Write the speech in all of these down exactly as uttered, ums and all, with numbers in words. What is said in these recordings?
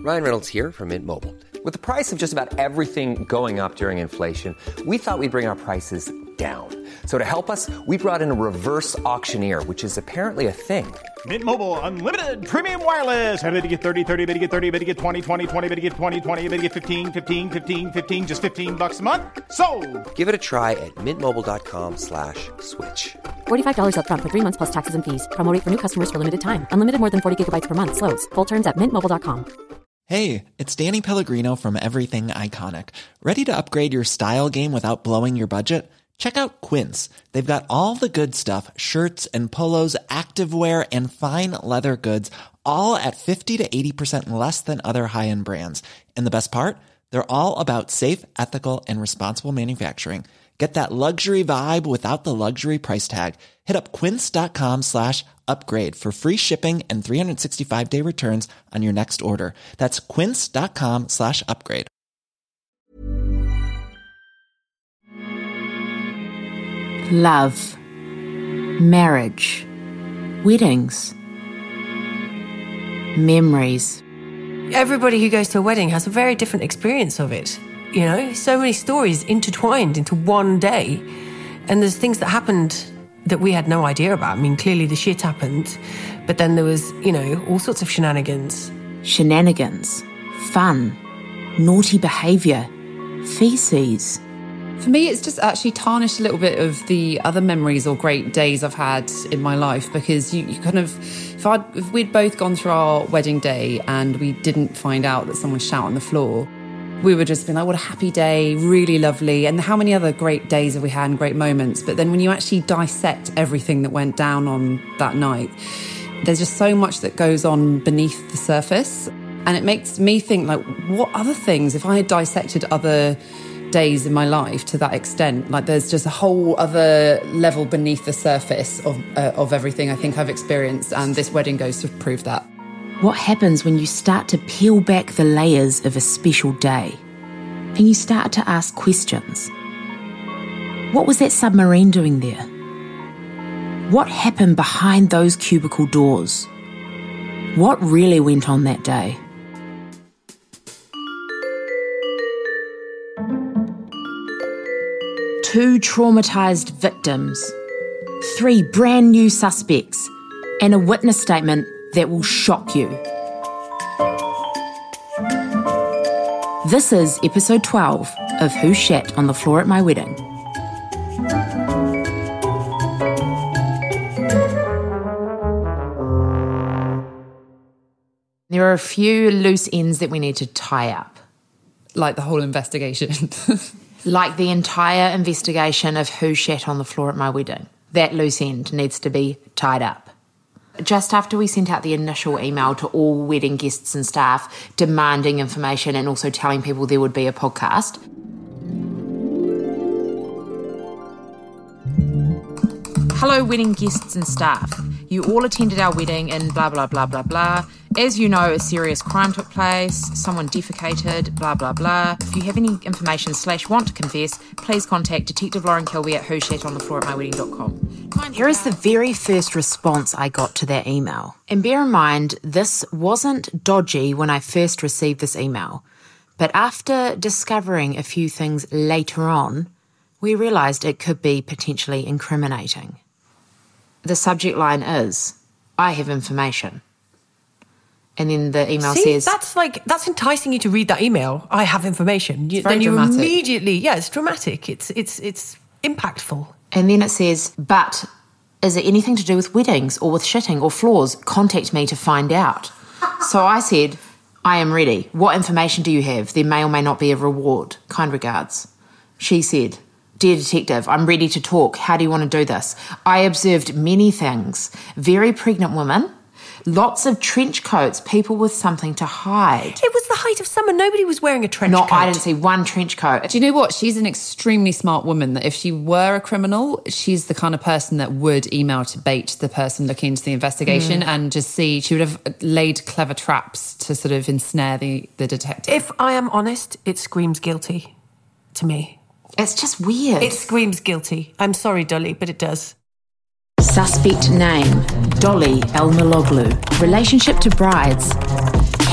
Ryan Reynolds here from Mint Mobile. With the price of just about everything going up during inflation, we thought we'd bring our prices down. So to help us, we brought in a reverse auctioneer, which is apparently a thing. Mint Mobile Unlimited Premium Wireless. How to get thirty, thirty, how to get thirty, how to get twenty, twenty, twenty, how to get twenty, twenty, how to get fifteen, fifteen, fifteen, fifteen, just fifteen bucks a month? Sold! Give it a try at mintmobile.com slash switch. forty-five dollars up front for three months plus taxes and fees. Promo rate for new customers for limited time. Unlimited more than forty gigabytes per month. Slows full terms at mint mobile dot com. Hey, it's Danny Pellegrino from Everything Iconic. Ready to upgrade your style game without blowing your budget? Check out Quince. They've got all the good stuff, shirts and polos, activewear, and fine leather goods, all at fifty to eighty percent less than other high-end brands. And the best part? They're all about safe, ethical, and responsible manufacturing. Get that luxury vibe without the luxury price tag. Hit up quince.com slash upgrade for free shipping and three sixty-five day returns on your next order. That's quince.com slash upgrade. Love, marriage, weddings, memories. Everybody who goes to a wedding has a very different experience of it. You know, so many stories intertwined into one day. And there's things that happened that we had no idea about. I mean, clearly the shit happened, but then there was, you know, all sorts of shenanigans. Shenanigans, fun, naughty behaviour, feces. For me, it's just actually tarnished a little bit of the other memories or great days I've had in my life, because you, you kind of, if, I'd, if we'd both gone through our wedding day and we didn't find out that someone shot on the floor, we would just be like, what a happy day, really lovely. And how many other great days have we had and great moments? But then when you actually dissect everything that went down on that night, there's just so much that goes on beneath the surface. And it makes me think, like, what other things, if I had dissected other days in my life to that extent, like there's just a whole other level beneath the surface of uh, of everything I think I've experienced, and this wedding goes to prove that. What happens when you start to peel back the layers of a special day and you start to ask questions? What was that submarine doing there? What happened behind those cubicle doors? What really went on that day? Two traumatised victims, three brand new suspects, and a witness statement that will shock you. This is episode twelve of Who Shat on the Floor at My Wedding. There are a few loose ends that we need to tie up. Like the whole investigation. Like the entire investigation of who shat on the floor at my wedding. That loose end needs to be tied up. Just after we sent out the initial email to all wedding guests and staff demanding information and also telling people there would be a podcast, hello wedding guests and staff. You all attended our wedding and blah, blah, blah, blah, blah. As you know, a serious crime took place, someone defecated, blah, blah, blah. If you have any information slash want to confess, please contact Detective Lauren Kilby at who shat on the floor at my wedding dot com. Here is the very first response I got to that email. And bear in mind, this wasn't dodgy when I first received this email. But after discovering a few things later on, we realised it could be potentially incriminating. The subject line is, I have information. And then the email See, says... that's like, that's enticing you to read that email. I have information. You, very then you dramatic. immediately, yeah, it's dramatic. It's, it's, it's impactful. And then it says, but is it anything to do with weddings or with shitting or floors? Contact me to find out. So I said, I am ready. What information do you have? There may or may not be a reward. Kind regards. She said, Dear Detective, I'm ready to talk. How do you want to do this? I observed many things. Very pregnant woman, lots of trench coats, people with something to hide. It was the height of summer. Nobody was wearing a trench no, coat. No, I didn't see one trench coat. Do you know what? She's an extremely smart woman that if she were a criminal, she's the kind of person that would email to bait the person looking into the investigation mm. and just see, she would have laid clever traps to sort of ensnare the, the detective. If I am honest, it screams guilty to me. It's just weird. It screams guilty. I'm sorry, Dolly, but it does. Suspect name, Dolly Elmaloglu. Relationship to brides,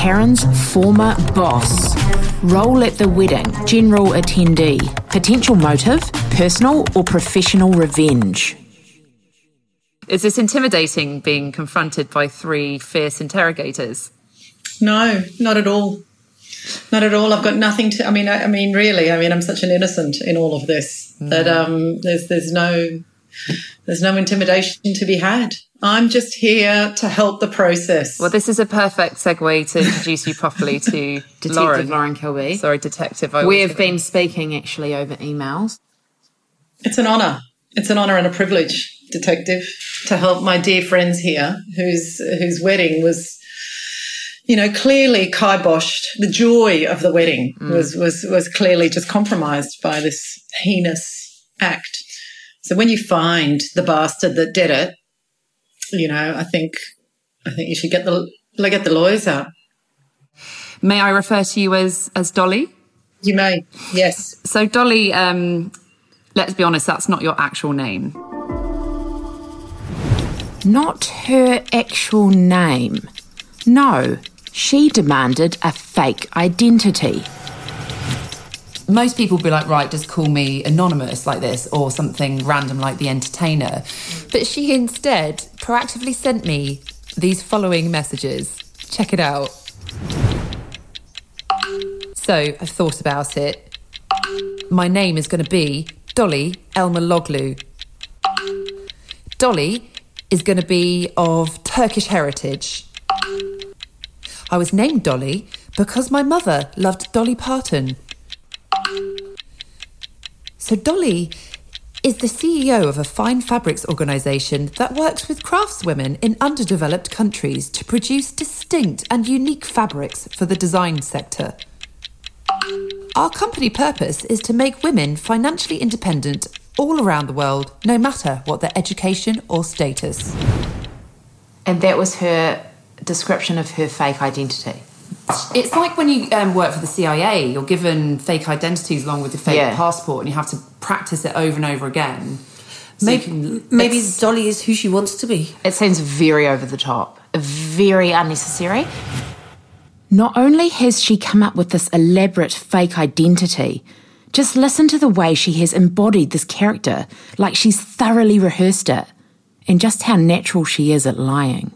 Karen's former boss. Role at the wedding, general attendee. Potential motive, personal or professional revenge. Is this intimidating, being confronted by three fierce interrogators? No, not at all. Not at all. I've got nothing to. I mean, I, I mean, really. I mean, I'm such an innocent in all of this mm. that um, there's there's no there's no intimidation to be had. I'm just here to help the process. Well, this is a perfect segue to introduce you properly to Detective Lauren. Lauren Kilby. Sorry, Detective. I We've been speaking actually over emails. It's an honour. It's an honour and a privilege, Detective, to help my dear friends here, whose whose wedding was, you know, clearly kiboshed. The joy of the wedding mm. was was was clearly just compromised by this heinous act. So when you find the bastard that did it, you know, I think I think you should get the get the lawyers out. May I refer to you as as Dolly? You may, yes. So Dolly, um, let's be honest, that's not your actual name. Not her actual name. No, she demanded a fake identity. Most people would be like, right, just call me anonymous like this or something random like The Entertainer. But she instead proactively sent me these following messages. Check it out. So I've thought about it. My name is going to be Dolly Elmaloglu. Dolly is going to be of Turkish heritage. I was named Dolly because my mother loved Dolly Parton. So Dolly is the C E O of a fine fabrics organisation that works with craftswomen in underdeveloped countries to produce distinct and unique fabrics for the design sector. Our company purpose is to make women financially independent all around the world, no matter what their education or status. And that was her description of her fake identity. It's like when you um, work for the C I A, you're given fake identities along with your fake yeah. passport and you have to practice it over and over again. So maybe can, maybe Dolly is who she wants to be. It seems very over the top, very unnecessary. Not only has she come up with this elaborate fake identity, just listen to the way she has embodied this character, like she's thoroughly rehearsed it, and just how natural she is at lying.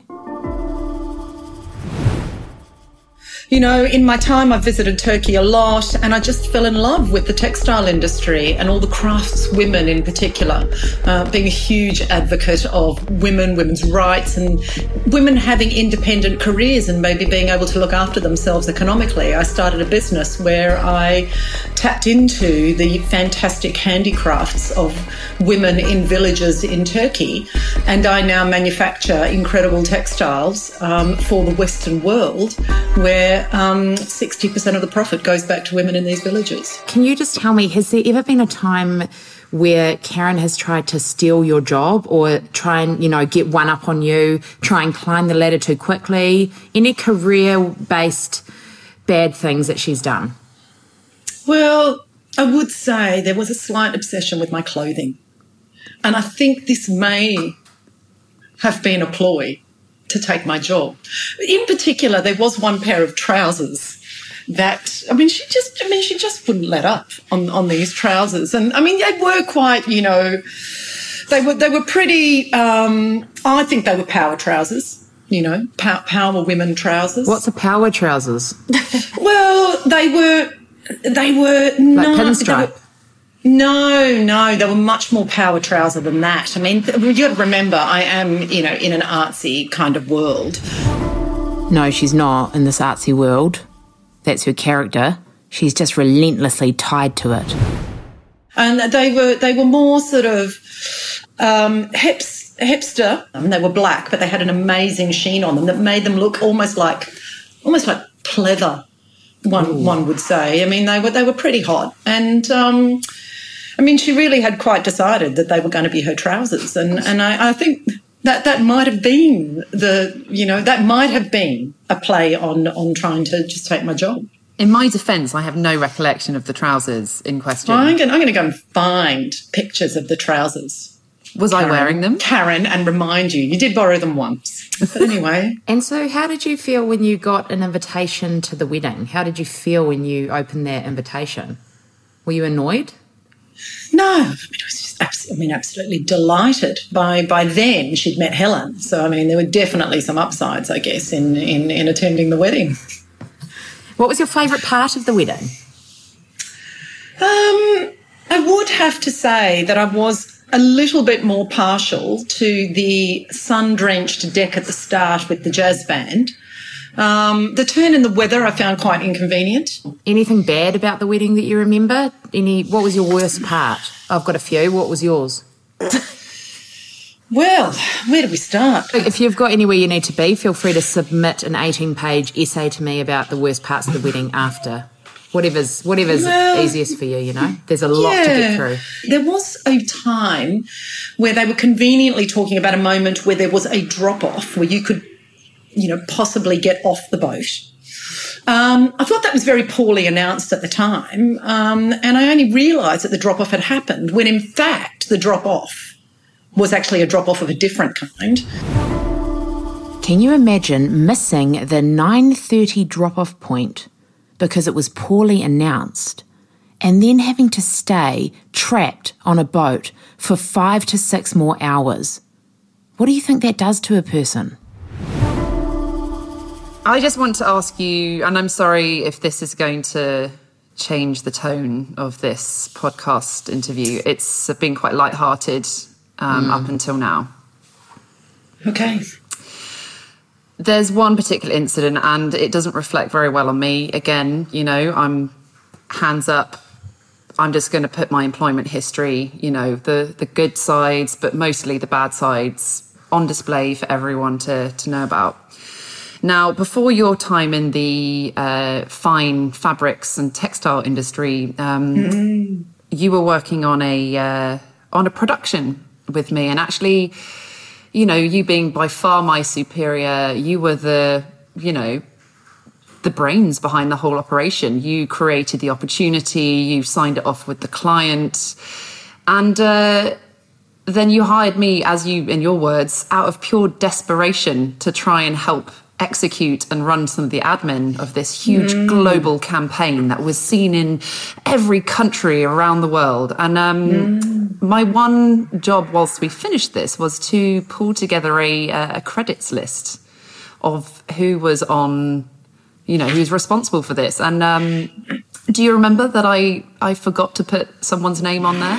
You know, in my time, I've visited Turkey a lot, and I just fell in love with the textile industry and all the craftswomen in particular, uh, being a huge advocate of women, women's rights, and women having independent careers and maybe being able to look after themselves economically. I started a business where I tapped into the fantastic handicrafts of women in villages in Turkey, and I now manufacture incredible textiles um, for the Western world, where Um, sixty percent of the profit goes back to women in these villages. Can you just tell me, has there ever been a time where Karen has tried to steal your job or try and, you know, get one up on you, try and climb the ladder too quickly? Any career-based bad things that she's done? Well, I would say there was a slight obsession with my clothing. And I think this may have been a ploy to take my job. In particular, there was one pair of trousers that, I mean, she just, I mean, she just wouldn't let up on, on these trousers. And I mean, they were quite, you know, they were, they were pretty, um, I think they were power trousers, you know, power, power women trousers. What's a power trousers? Well, they were, they were like not, pinstripe. No, no, they were much more power trouser than that. I mean, you've got to remember, I am, you know, in an artsy kind of world. No, she's not in this artsy world. That's her character. She's just relentlessly tied to it. And they were they were more sort of um, hips, hipster. I mean, they were black, but they had an amazing sheen on them that made them look almost like almost like pleather. One Ooh. one would say. I mean, they were they were pretty hot, and um, I mean, she really had quite decided that they were going to be her trousers, and and I, I think that that might have been the you know that might have been a play on on trying to just take my job. In my defence, I have no recollection of the trousers in question. I'm going, I'm going to go and find pictures of the trousers. Was Karen, I wearing them? Karen, and remind you. You did borrow them once. But anyway. And so how did you feel when you got an invitation to the wedding? How did you feel when you opened that invitation? Were you annoyed? No, I mean, I was just abs- I mean, absolutely delighted. By by then, she'd met Helen. So, I mean, there were definitely some upsides, I guess, in, in, in attending the wedding. What was your favourite part of the wedding? Um, I would have to say that I was a little bit more partial to the sun-drenched deck at the start with the jazz band. Um, the turn in the weather I found quite inconvenient. Anything bad about the wedding that you remember? Any? What was your worst part? I've got a few. What was yours? Well, where do we start? If you've got anywhere you need to be, feel free to submit an eighteen-page essay to me about the worst parts of the wedding after. Whatever's whatever's well, easiest for you, you know? There's a lot yeah. to get through. There was a time where they were conveniently talking about a moment where there was a drop-off where you could, you know, possibly get off the boat. Um, I thought that was very poorly announced at the time, um, and I only realised that the drop-off had happened when, in fact, the drop-off was actually a drop-off of a different kind. Can you imagine missing the nine thirty drop-off point because it was poorly announced, and then having to stay trapped on a boat for five to six more hours? What do you think that does to a person? I just want to ask you, and I'm sorry if this is going to change the tone of this podcast interview. It's been quite lighthearted um, mm. up until now. Okay. There's one particular incident, and it doesn't reflect very well on me. Again, you know, I'm hands up. I'm just going to put my employment history, you know, the, the good sides, but mostly the bad sides on display for everyone to, to know about. Now, before your time in the uh, fine fabrics and textile industry, um, mm. you were working on a uh, on a production with me, and actually, you know, you being by far my superior, you were the, you know, the brains behind the whole operation. You created the opportunity, you signed it off with the client, and uh, then you hired me, as you, in your words, out of pure desperation to try and help execute and run some of the admin of this huge mm. global campaign that was seen in every country around the world. And um, mm. my one job whilst we finished this was to pull together a, a credits list of who was on, you know, who's responsible for this. And um, do you remember that I, I forgot to put someone's name on there?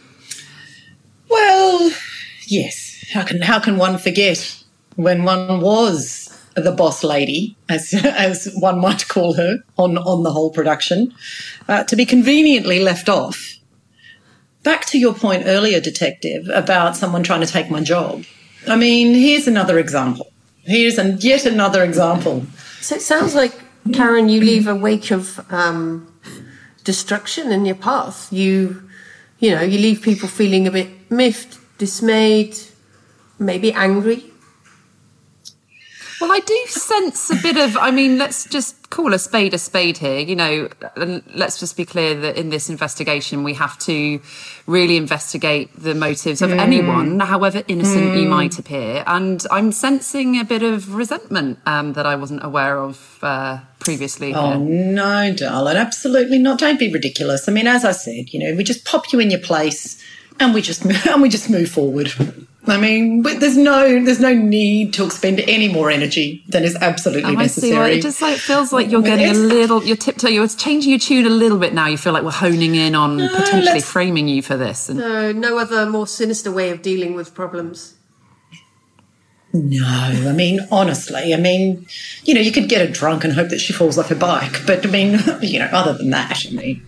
Well, yes. How can how can one forget when one was the boss lady, as as one might call her, on, on the whole production, uh, to be conveniently left off. Back to your point earlier, Detective, about someone trying to take my job. I mean, here's another example. Here's an, yet another example. So it sounds like, Karen, you leave a wake of um, destruction in your path. You, you know, you leave people feeling a bit miffed, dismayed, maybe angry. Well, I do sense a bit of, I mean, let's just call a spade a spade here, you know, and let's just be clear that in this investigation we have to really investigate the motives of mm. anyone, however innocent mm. you might appear. And I'm sensing a bit of resentment um, that I wasn't aware of uh, previously. Oh, here. No, darling, absolutely not. Don't be ridiculous. I mean, as I said, you know, we just pop you in your place and we just and we just move forward. I mean, there's no there's no need to expend any more energy than is absolutely oh, necessary. I see. Well, it just like feels like you're getting a little, you're tiptoeing, you're changing your tune a little bit now. You feel like we're honing in on no, potentially framing you for this. And... No, no other more sinister way of dealing with problems. No, I mean, honestly, I mean, you know, you could get her drunk and hope that she falls off her bike. But, I mean, you know, other than that, I mean...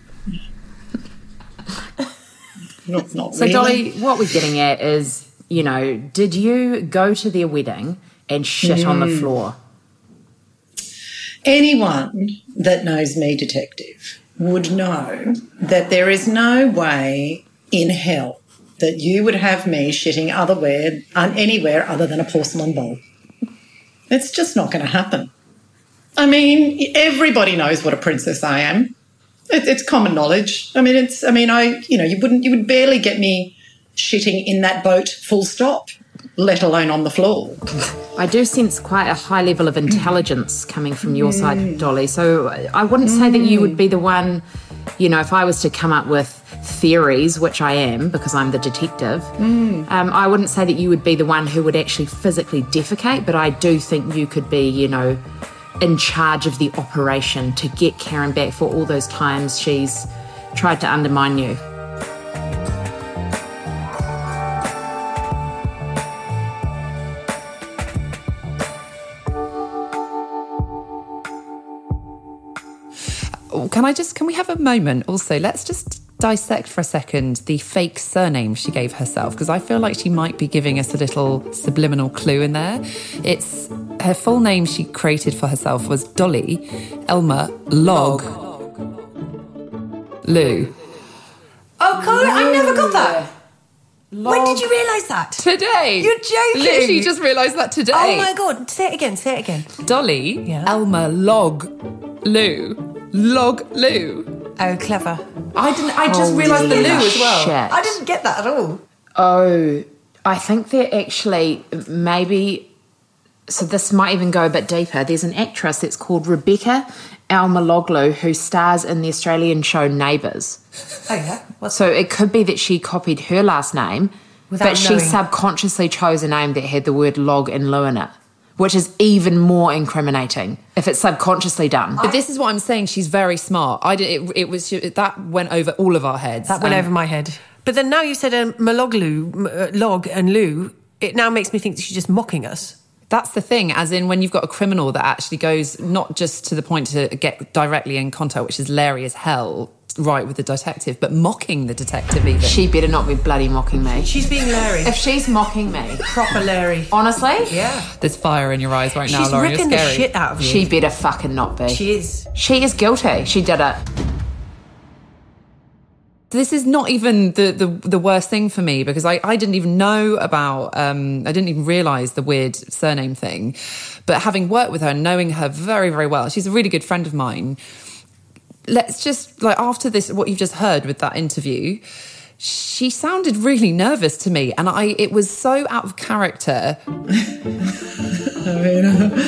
Not, not so, really. Dolly, what we're getting at is... You know, did you go to their wedding and shit mm. on the floor? Anyone that knows me, Detective, would know that there is no way in hell that you would have me shitting otherwhere, anywhere other than a porcelain bowl. It's just not going to happen. I mean, everybody knows what a princess I am. It, it's common knowledge. I mean, it's. I mean, I. You know, you wouldn't. You would barely get me shitting in that boat full stop, let alone on the floor. I do sense quite a high level of intelligence coming from your mm. side, Dolly. So I wouldn't mm. say that you would be the one, you know, if I was to come up with theories, which I am because I'm the detective, mm. um, I wouldn't say that you would be the one who would actually physically defecate, but I do think you could be, you know, in charge of the operation to get Karen back for all those times she's tried to undermine you. Can I just, can we have a moment also? Let's just dissect for a second the fake surname she gave herself, because I feel like she might be giving us a little subliminal clue in there. It's her full name she created for herself was Dolly Elma Log Lou. Oh, Colin, I never got that. Log. When did you realise that? Today. You're joking. Literally just realised that today. Oh my God. Say it again, say it again. Dolly yeah. Elma Log Lou. Log Lou. Oh, clever. I didn't. I just realised the Lou as well. Shit. I didn't get that at all. Oh, I think they're actually maybe. So this might even go a bit deeper. There's an actress that's called Rebecca Almaloglu who stars in the Australian show Neighbours. Oh yeah. What's so it could be that she copied her last name, Without but she knowing. subconsciously chose a name that had the word log and Lou in it, which is even more incriminating if it's subconsciously done. But this is what I'm saying. She's very smart. I did. It, it was that went over all of our heads. That went um, over my head. But then now you said um, Maloglu, uh, Log and Lou, it now makes me think that she's just mocking us. That's the thing, as in when you've got a criminal that actually goes not just to the point to get directly in contact, which is Larry as hell, right with the detective, but mocking the detective even. She better not be bloody mocking me. She's being Larry. If she's mocking me. Proper Larry. Honestly? Yeah. There's fire in your eyes right now, She's Lauren. ripping You're the scary. shit out of you. She better fucking not be. She is. She is guilty. She did it. This is not even the, the, the worst thing for me, because I, I didn't even know about, um, I didn't even realise the weird surname thing. But having worked with her, knowing her very, very well, she's a really good friend of mine. Let's just, like, after this, what you've just heard with that interview, she sounded really nervous to me. And I, it was so out of character. I mean,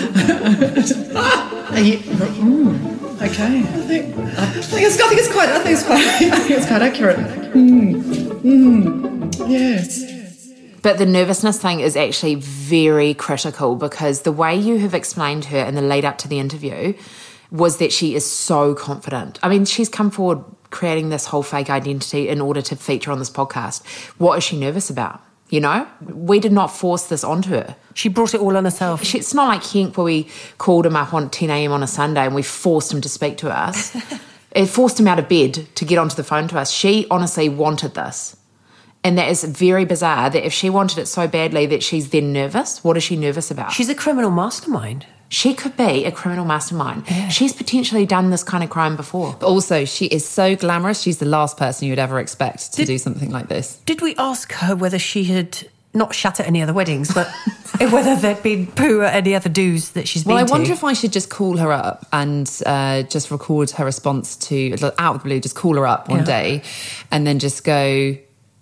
uh, you, mm, okay. I think, I think it's, I think it's quite, I think it's quite, I think it's quite accurate. Mm, mm, yes. But the nervousness thing is actually very critical, because the way you have explained her in the lead up to the interview was that she is so confident. I mean, she's come forward creating this whole fake identity in order to feature on this podcast. What is she nervous about? You know, we did not force this onto her. She brought it all on herself. She, it's not like Henk where we called him up on ten a.m. on a Sunday and we forced him to speak to us. It forced him out of bed to get onto the phone to us. She honestly wanted this. And that is very bizarre, that if she wanted it so badly that she's then nervous, what is she nervous about? She's a criminal mastermind. She could be a criminal mastermind. Yeah. She's potentially done this kind of crime before. But also, she is so glamorous. She's the last person you would ever expect to did, do something like this. Did we ask her whether she had not shat at any other weddings, but whether there'd been poo at any other do's that she's been well, to? Well, I wonder if I should just call her up and uh, just record her response to, out of the blue, just call her up one yeah. day and then just go,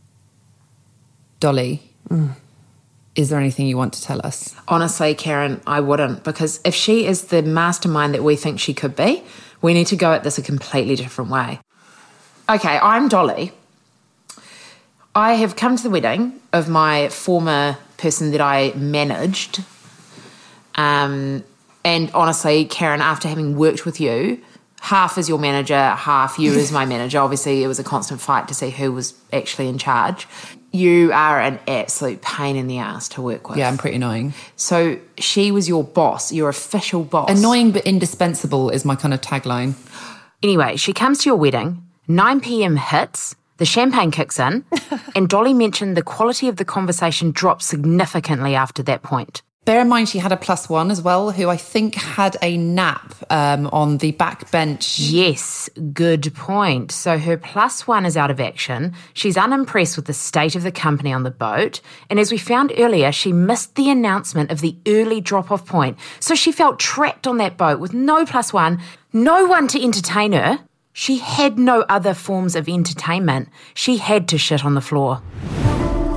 Dolly, mm. is there anything you want to tell us? Honestly, Karen, I wouldn't, because if she is the mastermind that we think she could be, we need to go at this a completely different way. Okay, I'm Dolly. I have come to the wedding of my former person that I managed. Um, and honestly, Karen, after having worked with you, half as your manager, half you as my manager, obviously it was a constant fight to see who was actually in charge. You are an absolute pain in the ass to work with. Yeah, I'm pretty annoying. So she was your boss, your official boss. Annoying but indispensable is my kind of tagline. Anyway, she comes to your wedding, nine p.m. hits, the champagne kicks in, and Dolly mentioned the quality of the conversation dropped significantly after that point. Bear in mind she had a plus one as well, who I think had a nap um, on the back bench. Yes, good point. So her plus one is out of action. She's unimpressed with the state of the company on the boat. And as we found earlier, she missed the announcement of the early drop-off point. So she felt trapped on that boat with no plus one, no one to entertain her. She had no other forms of entertainment. She had to shit on the floor.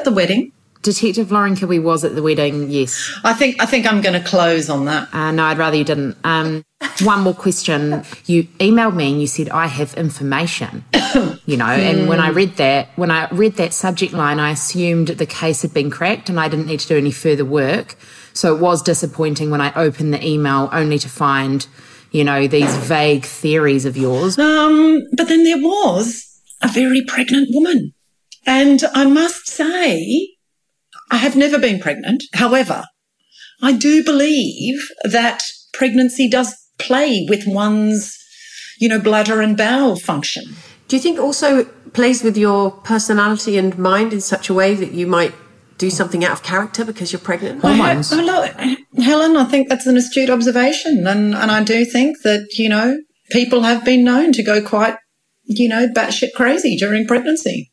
the wedding. Detective Lauren Kilby was at the wedding, yes. I think I think I'm going to close on that. Uh, no, I'd rather you didn't. Um, one more question. You emailed me and you said, I have information, you know, and when I read that, when I read that subject line, I assumed the case had been cracked and I didn't need to do any further work. So it was disappointing when I opened the email only to find, you know, these vague theories of yours. Um, but then there was a very pregnant woman. And I must say, I have never been pregnant. However, I do believe that pregnancy does play with one's, you know, bladder and bowel function. Do you think also it plays with your personality and mind in such a way that you might do something out of character because you're pregnant? Hormones. Oh, look, Helen, I think that's an astute observation. And, and I do think that, you know, people have been known to go quite, you know, batshit crazy during pregnancy.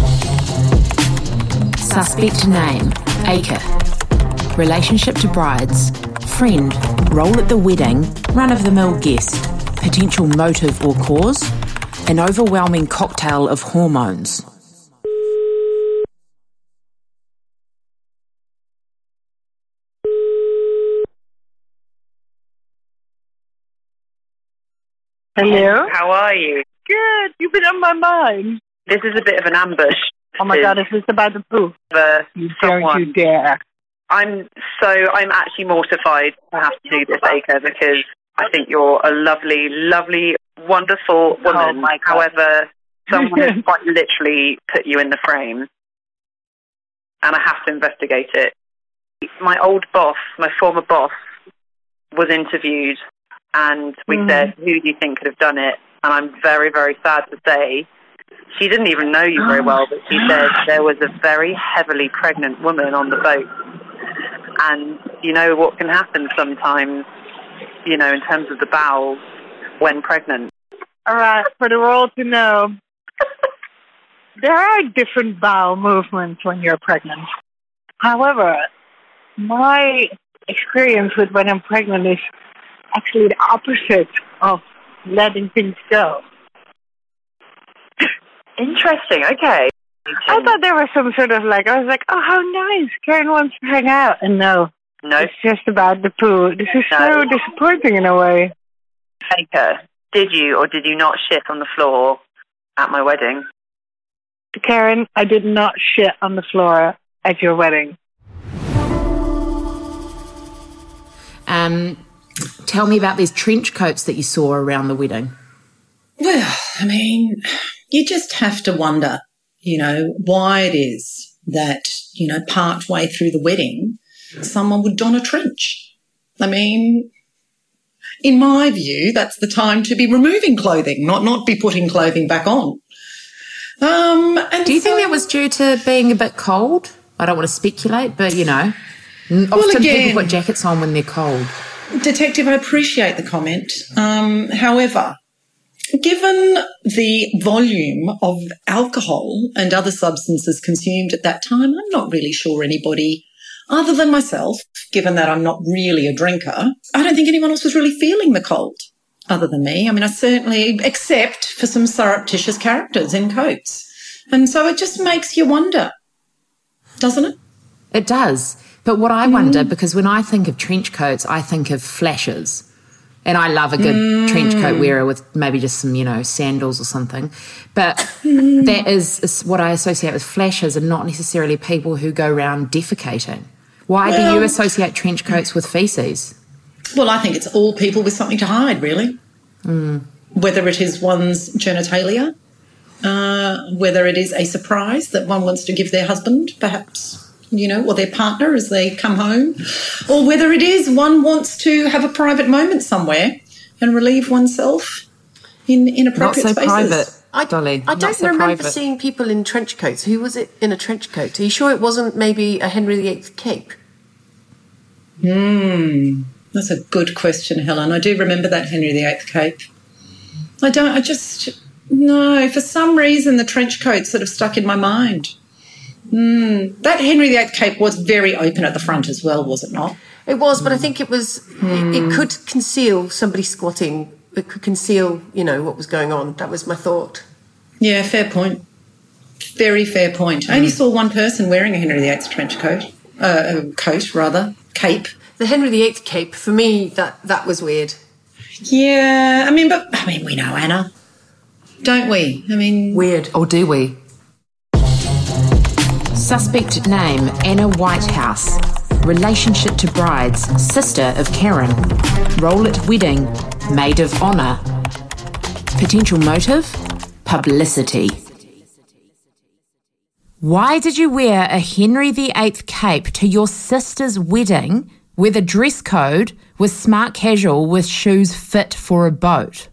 Suspect name, Acre. Relationship to brides. Friend, role at the wedding, run-of-the-mill guest. Potential motive or cause. An overwhelming cocktail of hormones. Hello? How are you? Good. You've been on my mind. This is a bit of an ambush. Oh my God, is this about the poo? Uh, you don't you dare. I'm so, I'm actually mortified to have to do this, Acre, because I think you're a lovely, lovely, wonderful woman. Oh my God. However, someone has quite literally put you in the frame, and I have to investigate it. My old boss, my former boss, was interviewed, and we mm. said, who do you think could have done it? And I'm very, very sad to say, she didn't even know you very well, but she said there was a very heavily pregnant woman on the boat. And you know what can happen sometimes, you know, in terms of the bowels when pregnant. All right, for the world to know, there are different bowel movements when you're pregnant. However, my experience with when I'm pregnant is actually the opposite of letting things go. Interesting, okay. I thought there was some sort of like, I was like, oh, how nice, Karen wants to hang out. And no, no, it's just about the poo. This is no. so disappointing in a way. Acre, did you or did you not shit on the floor at my wedding? Karen, I did not shit on the floor at your wedding. Um, tell me about these trench coats that you saw around the wedding. Well, I mean, you just have to wonder, you know, why it is that, you know, part way through the wedding, someone would don a trench. I mean, in my view, that's the time to be removing clothing, not not be putting clothing back on. Um, and Do you so, think that was due to being a bit cold? I don't want to speculate, but, you know, often well, again, people put jackets on when they're cold. Detective, I appreciate the comment. Um, however, given the volume of alcohol and other substances consumed at that time, I'm not really sure anybody, other than myself, given that I'm not really a drinker, I don't think anyone else was really feeling the cold other than me. I mean, I certainly, except for some surreptitious characters in coats. And so it just makes you wonder, doesn't it? It does. But what I mm. wonder, because when I think of trench coats, I think of flashes. And I love a good mm. trench coat wearer with maybe just some, you know, sandals or something. But mm. that is, is what I associate with flashes and not necessarily people who go around defecating. Why well, do you associate trench coats with feces? Well, I think it's all people with something to hide, really. Mm. Whether it is one's genitalia, uh, whether it is a surprise that one wants to give their husband, perhaps, you know, or their partner as they come home, or whether it is one wants to have a private moment somewhere and relieve oneself in inappropriate Not so spaces. Private, I, Dolly. I don't so remember private. seeing people in trench coats. Who was it in a trench coat? Are you sure it wasn't maybe a Henry the Eighth cape? Hmm, that's a good question, Helen. I do remember that Henry the Eighth cape. I don't, I just, no, for some reason the trench coat sort of stuck in my mind. Mm, that Henry the Eighth cape was very open at the front as well, was it not? It was, but I think it was, mm. it, it could conceal somebody squatting. It could conceal, you know, what was going on. That was my thought. Yeah, fair point. Very fair point. I only saw one person wearing a Henry the Eighth trench coat, uh, coat rather, cape. The Henry the Eighth cape, for me, that, that was weird. Yeah, I mean, but, I mean, we know Anna, don't we? I mean... Weird. Or do we? Suspect name, Anna Whitehouse. Relationship to brides, sister of Karen. Role at wedding, maid of honour. Potential motive, publicity. Why did you wear a Henry the Eighth cape to your sister's wedding where the dress code was smart casual with shoes fit for a boat?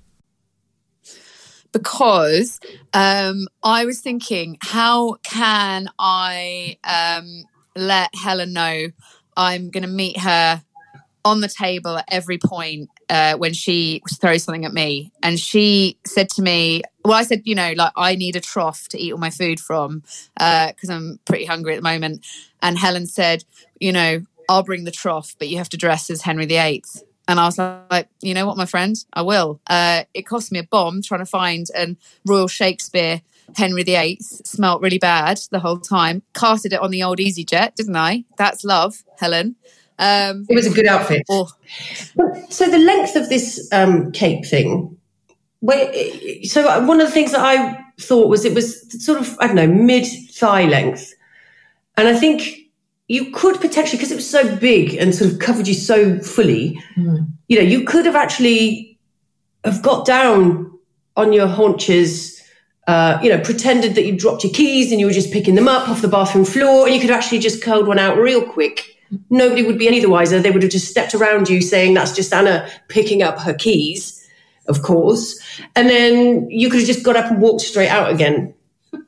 Because um, I was thinking, how can I um, let Helen know I'm going to meet her on the table at every point uh, when she throws something at me? And she said to me, well, I said, you know, like, I need a trough to eat all my food from because uh, I'm pretty hungry at the moment. And Helen said, you know, I'll bring the trough, but you have to dress as Henry the Eighth. And I was like, you know what, my friend, I will. Uh, it cost me a bomb trying to find an Royal Shakespeare Henry the Eighth. Smelt really bad the whole time. Casted it on the old EasyJet, didn't I? That's love, Helen. Um, it was a good outfit. Or, so the length of this um, cape thing, where, so one of the things that I thought was it was sort of, I don't know, mid-thigh length. And I think you could potentially, because it was so big and sort of covered you so fully, mm. you know, you could have actually have got down on your haunches, uh, you know, pretended that you dropped your keys and you were just picking them up off the bathroom floor, and you could have actually just curled one out real quick. Nobody would be any the wiser. They would have just stepped around you saying that's just Anna picking up her keys, of course. And then you could have just got up and walked straight out again.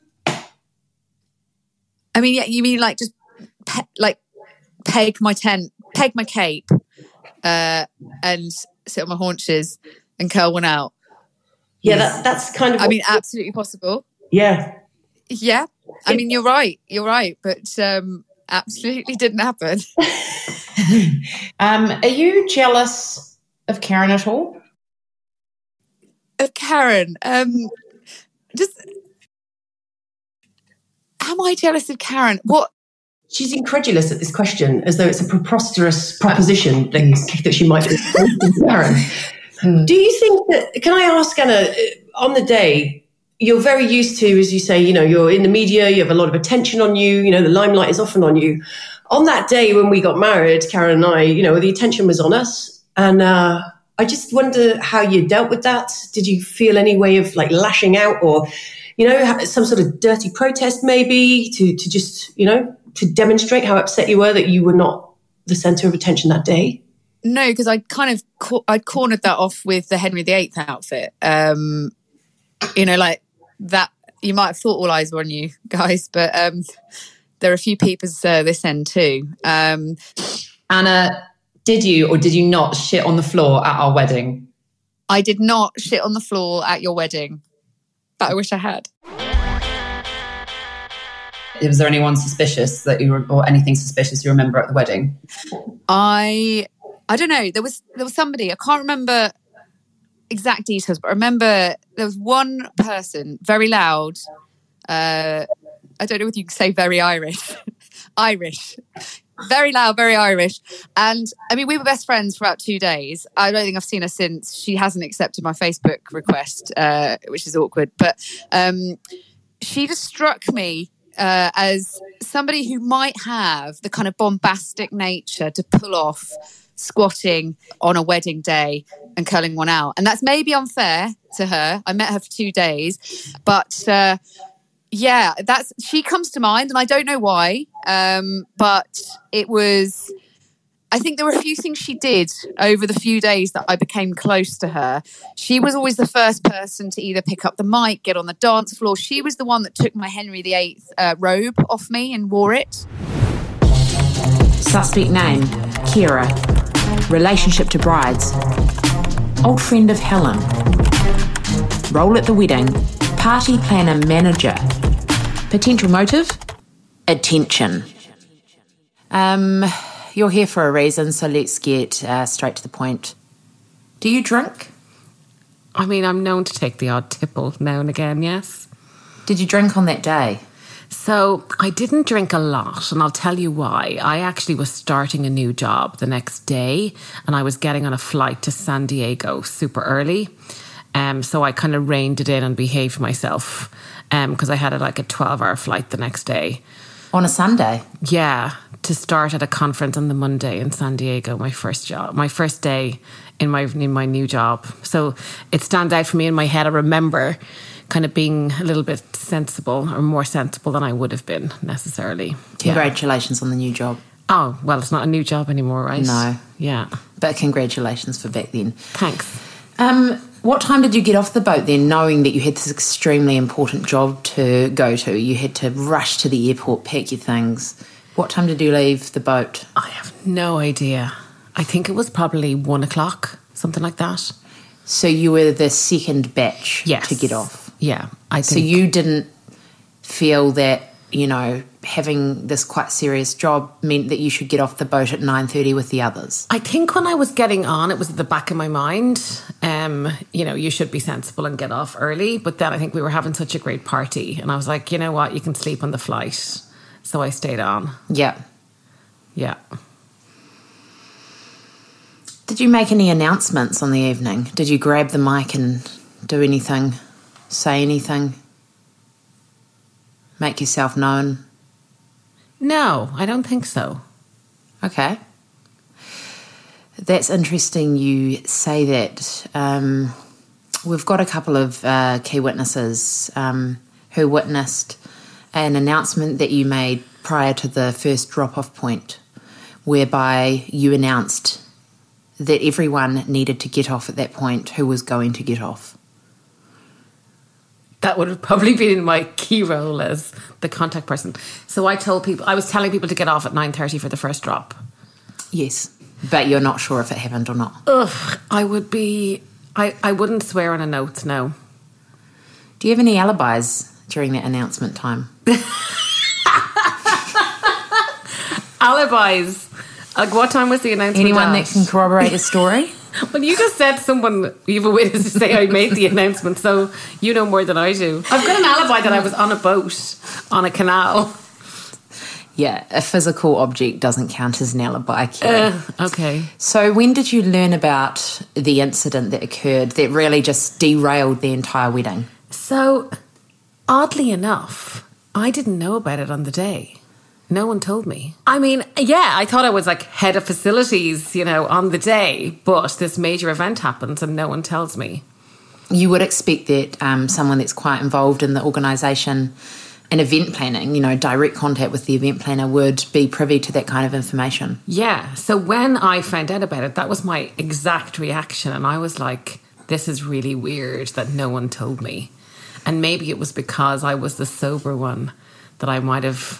I mean, yeah, you mean like just Pe- like peg my tent, peg my cape, uh, and sit on my haunches and curl one out. Yeah, that, that's kind of. I mean, absolutely possible. Yeah, yeah. I mean, you're right. You're right, but um, absolutely didn't happen. um, are you jealous of Karen at all? Of Karen, um, just am I jealous of Karen? What? She's incredulous at this question, as though it's a preposterous proposition that, that she might be Karen. Hmm. Do you think that, can I ask, Anna, on the day, you're very used to, as you say, you know, you're in the media, you have a lot of attention on you, you know, the limelight is often on you. On that day when we got married, Karen and I, you know, the attention was on us. And uh, I just wonder how you dealt with that. Did you feel any way of like lashing out, or, you know, some sort of dirty protest maybe to, to just, you know, to demonstrate how upset you were that you were not the centre of attention that day? No, because I kind of co- I'd cornered that off with the Henry the Eighth outfit. Um, you know, like that. You might have thought all eyes were on you guys, but um, there are a few peepers uh, this end too. Um, Anna, did you or did you not shit on the floor at our wedding? I did not shit on the floor at your wedding, but I wish I had. Was there anyone suspicious that you, or anything suspicious you remember at the wedding? I, I don't know. There was there was somebody. I can't remember exact details, but I remember there was one person, very loud. Uh, I don't know whether you can say very Irish, Irish, very loud, very Irish. And I mean, we were best friends for about two days. I don't think I've seen her since. She hasn't accepted my Facebook request, uh, which is awkward. But um, she just struck me Uh, as somebody who might have the kind of bombastic nature to pull off squatting on a wedding day and curling one out. And that's maybe unfair to her. I met her for two days. But uh, yeah, that's she comes to mind, and I don't know why. Um, but it was... I think there were a few things she did over the few days that I became close to her. She was always the first person to either pick up the mic, get on the dance floor. She was the one that took my Henry the Eighth uh, robe off me and wore it. Suspect name, Kira. Relationship to brides. Old friend of Helen. Role at the wedding, party planner manager. Potential motive, attention. Um... You're here for a reason, so let's get uh, straight to the point. Do you drink? I mean, I'm known to take the odd tipple now and again, yes. Did you drink on that day? So I didn't drink a lot, and I'll tell you why. I actually was starting a new job the next day, and I was getting on a flight to San Diego super early. Um, so I kind of reined it in and behaved myself because um, I had a, like a twelve-hour flight the next day. On a Sunday? Yeah, to start at a conference on the Monday in San Diego, my first job, my first day in my in my new job. So it stands out for me in my head. I remember kind of being a little bit sensible or more sensible than I would have been necessarily. Congratulations yeah. on the new job. Oh, well, it's not a new job anymore, right? No. Yeah. But congratulations for back then. Thanks. Um, what time did you get off the boat then, knowing that you had this extremely important job to go to? You had to rush to the airport, pack your things. What time did you leave the boat? I have no idea. I think it was probably one o'clock, something like that. So you were the second batch yes. to get off? Yeah, I think. So you didn't feel that, you know, having this quite serious job meant that you should get off the boat at nine thirty with the others? I think when I was getting on, it was at the back of my mind, um, you know, you should be sensible and get off early. But then I think we were having such a great party. And I was like, you know what, you can sleep on the flight. So I stayed on. Yeah. Yeah. Did you make any announcements on the evening? Did you grab the mic and do anything? Say anything? Make yourself known? No, I don't think so. Okay. That's interesting you say that. Um, we've got a couple of uh, key witnesses um, who witnessed an announcement that you made prior to the first drop-off point, whereby you announced that everyone needed to get off at that point who was going to get off. That would have probably been my key role as the contact person. So I told people, I was telling people to get off at nine thirty for the first drop. Yes, but you're not sure if it happened or not. Ugh, I would be, I, I wouldn't swear on a note, no. Do you have any alibis during that announcement time? Alibis? Like, what time was the announcement? Anyone at? that can corroborate a story? Well, you just said someone, you have a witness to say I made the announcement, so you know more than I do. I've got an alibi that I was on a boat on a canal. Yeah, a physical object doesn't count as an alibi. Uh, okay. So when did you learn about the incident that occurred that really just derailed the entire wedding? So, oddly enough, I didn't know about it on the day. No one told me. I mean, yeah, I thought I was like head of facilities, you know, on the day, but this major event happens and no one tells me. You would expect that um, someone that's quite involved in the organisation and event planning, you know, direct contact with the event planner would be privy to that kind of information. Yeah, so when I found out about it, that was my exact reaction. And I was like, this is really weird that no one told me. And maybe it was because I was the sober one that I might have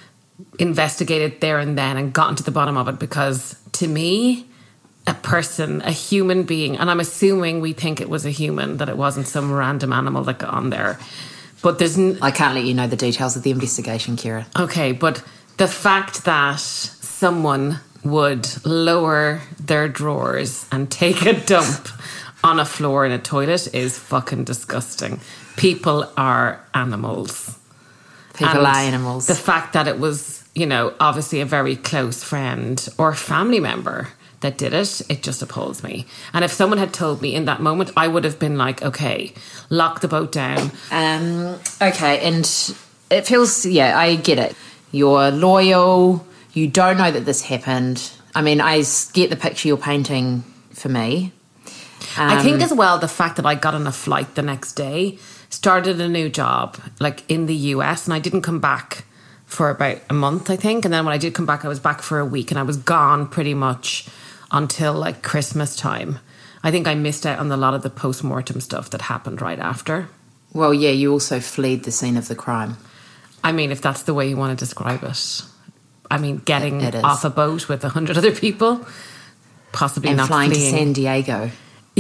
investigated there and then and gotten to the bottom of it, because to me, a person, a human being, and I'm assuming we think it was a human, that it wasn't some random animal that got on there. But there's n- I can't let you know the details of the investigation, Kira. Okay, but the fact that someone would lower their drawers and take a dump on a floor in a toilet is fucking disgusting. People are animals. People and are animals. The fact that it was, you know, obviously a very close friend or family member that did it, it just appalls me. And if someone had told me in that moment, I would have been like, okay, lock the boat down. Um, okay, and it feels, yeah, I get it. You're loyal. You don't know that this happened. I mean, I get the picture you're painting for me. Um, I think as well, the fact that I got on a flight the next day, started a new job, like in the U S, and I didn't come back for about a month, I think. And then when I did come back, I was back for a week, and I was gone pretty much until like Christmas time. I think I missed out on a lot of the post-mortem stuff that happened right after. Well, yeah, you also fled the scene of the crime. I mean, if that's the way you want to describe it. I mean, getting it, it off a boat with a hundred other people, possibly and not flying fleeing. to San Diego.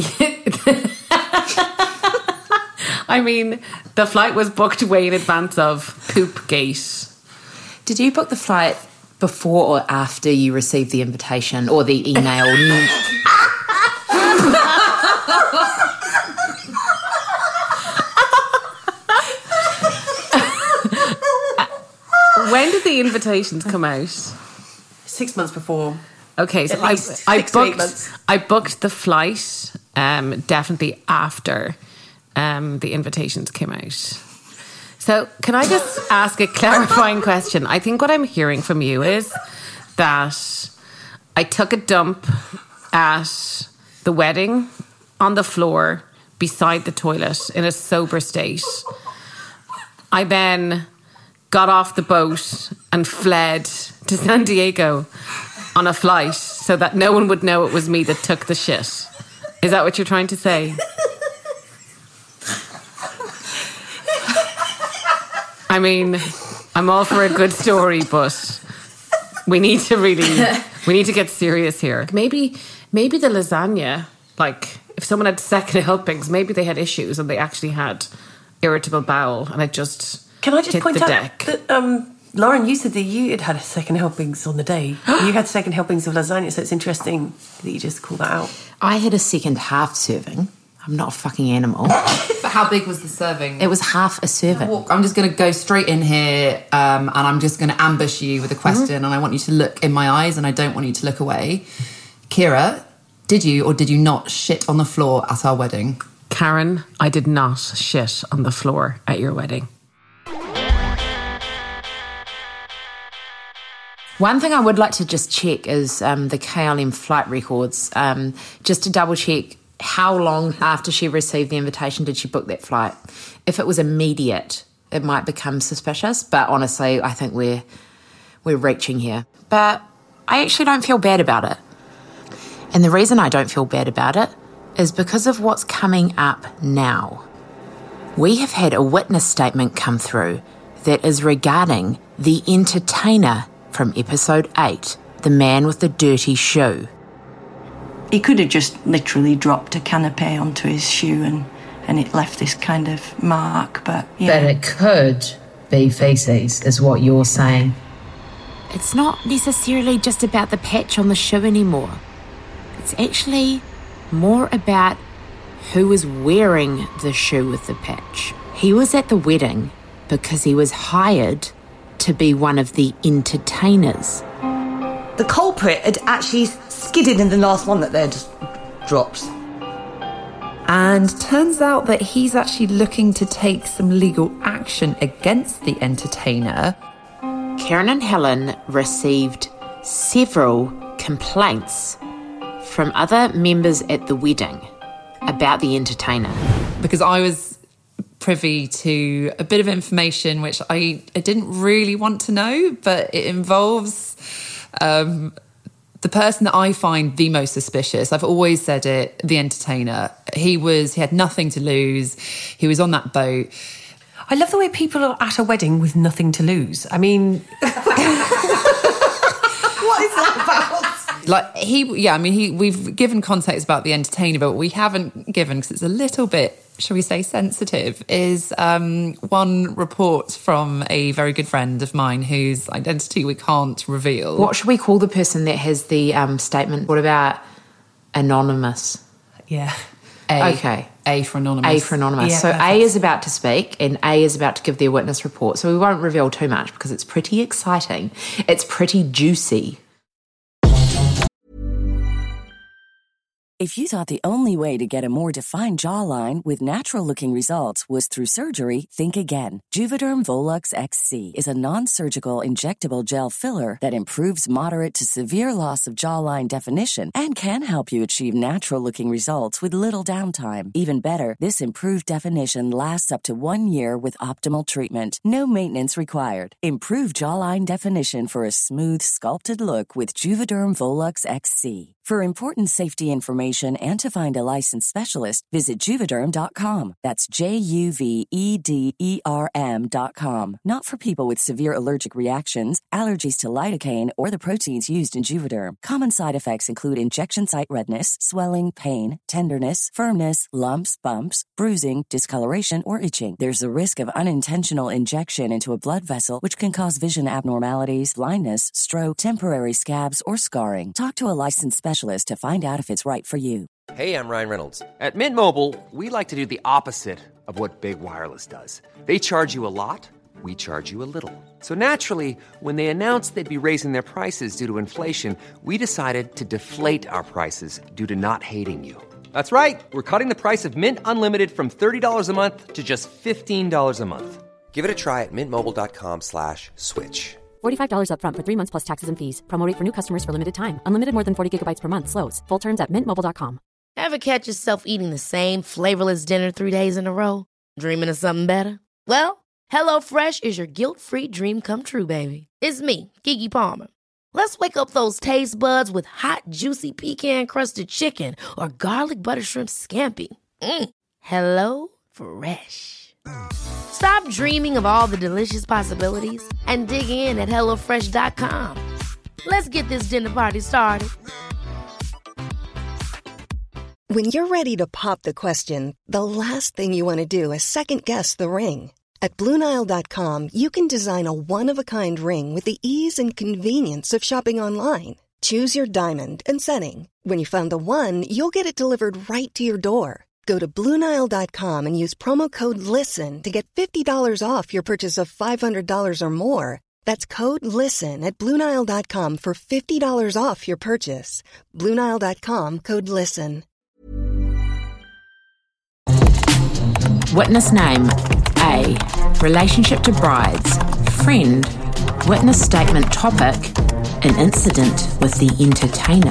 I mean, the flight was booked way in advance of Poop Gate. Did you book the flight before or after you received the invitation or the email? when did the invitations come out? Six months before. Okay, so I, I booked I booked the flight um, definitely after um, the invitations came out. So can I just ask a clarifying question? I think what I'm hearing from you is that I took a dump at the wedding on the floor beside the toilet in a sober state. I then got off the boat and fled to San Diego on a flight so that no one would know it was me that took the shit. Is that what you're trying to say? I mean, I'm all for a good story, but we need to really, we need to get serious here. Maybe, maybe the lasagna, like if someone had second helpings, maybe they had issues and they actually had irritable bowel and it just Can I just hit point the out deck. that, um, Lauren, you said that you had had a second helpings on the day. You had second helpings of lasagna, so it's interesting that you just call that out. I had a second half serving. I'm not a fucking animal. But how big was the serving? It was half a serving. I'm just going to go straight in here um, and I'm just going to ambush you with a question mm-hmm. and I want you to look in my eyes and I don't want you to look away. Kira, did you or did you not shit on the floor at our wedding? Karen, I did not shit on the floor at your wedding. One thing I would like to just check is um, the K L M flight records, um, just to double check how long after she received the invitation did she book that flight. If it was immediate, it might become suspicious, but honestly, I think we're we're reaching here. But I actually don't feel bad about it. And the reason I don't feel bad about it is because of what's coming up now. We have had a witness statement come through that is regarding the entertainer from episode eight, the man with the dirty shoe. He could have just literally dropped a canapé onto his shoe and, and it left this kind of mark, but yeah. But it could be faeces, is what you're saying. It's not necessarily just about the patch on the shoe anymore. It's actually more about who was wearing the shoe with the patch. He was at the wedding because he was hired to be one of the entertainers. The culprit had actually skidded in the last one that they'd dropped. And turns out that he's actually looking to take some legal action against the entertainer. Karen and Helen received several complaints from other members at the wedding about the entertainer. Because I was privy to a bit of information which I, I didn't really want to know, but it involves um, the person that I find the most suspicious. I've always said it, the entertainer. He was, he had nothing to lose. He was on that boat. I love the way people are at a wedding with nothing to lose. I mean... What is that about? Like, he, yeah, I mean, he, we've given context about the entertainer, but what we haven't given, because it's a little bit, shall we say, sensitive, is um, one report from a very good friend of mine whose identity we can't reveal. What should we call the person that has the um, statement? What about anonymous? Yeah. A. Okay. A for anonymous. A for anonymous. Yeah, so perfect. A is about to speak and A is about to give their witness report. So we won't reveal too much because it's pretty exciting. It's pretty juicy. If you thought the only way to get a more defined jawline with natural-looking results was through surgery, think again. Juvederm Volux X C is a non-surgical injectable gel filler that improves moderate to severe loss of jawline definition and can help you achieve natural-looking results with little downtime. Even better, this improved definition lasts up to one year with optimal treatment. No maintenance required. Improve jawline definition for a smooth, sculpted look with Juvederm Volux X C. For important safety information and to find a licensed specialist, visit Juvederm dot com. That's J U V E D E R M dot com. Not for people with severe allergic reactions, allergies to lidocaine, or the proteins used in Juvederm. Common side effects include injection site redness, swelling, pain, tenderness, firmness, lumps, bumps, bruising, discoloration, or itching. There's a risk of unintentional injection into a blood vessel, which can cause vision abnormalities, blindness, stroke, temporary scabs, or scarring. Talk to a licensed specialist to find out if it's right for you. Hey, I'm Ryan Reynolds. At Mint Mobile, we like to do the opposite of what Big Wireless does. They charge you a lot, we charge you a little. So naturally, when they announced they'd be raising their prices due to inflation, we decided to deflate our prices due to not hating you. That's right. We're cutting the price of Mint Unlimited from thirty dollars a month to just fifteen dollars a month. Give it a try at mintmobile.com slash switch. forty-five dollars up front for three months plus taxes and fees. Promo rate for new customers for limited time. Unlimited more than forty gigabytes per month. Slows full terms at mint mobile dot com. Ever catch yourself eating the same flavorless dinner three days in a row? Dreaming of something better? Well, HelloFresh is your guilt-free dream come true, baby. It's me, Keke Palmer. Let's wake up those taste buds with hot, juicy pecan-crusted chicken or garlic butter shrimp scampi. Mm. Hello Fresh. Stop dreaming of all the delicious possibilities and dig in at hello fresh dot com. Let's get this dinner party started. When you're ready to pop the question, the last thing you want to do is second-guess the ring. At Blue Nile dot com, you can design a one-of-a-kind ring with the ease and convenience of shopping online. Choose your diamond and setting. When you find the one, you'll get it delivered right to your door. Go to Blue Nile dot com and use promo code LISTEN to get fifty dollars off your purchase of five hundred dollars or more. That's code LISTEN at Blue Nile dot com for fifty dollars off your purchase. Blue Nile dot com, code LISTEN. Witness name A. Relationship to brides. Friend. Witness statement topic. An incident with the entertainer.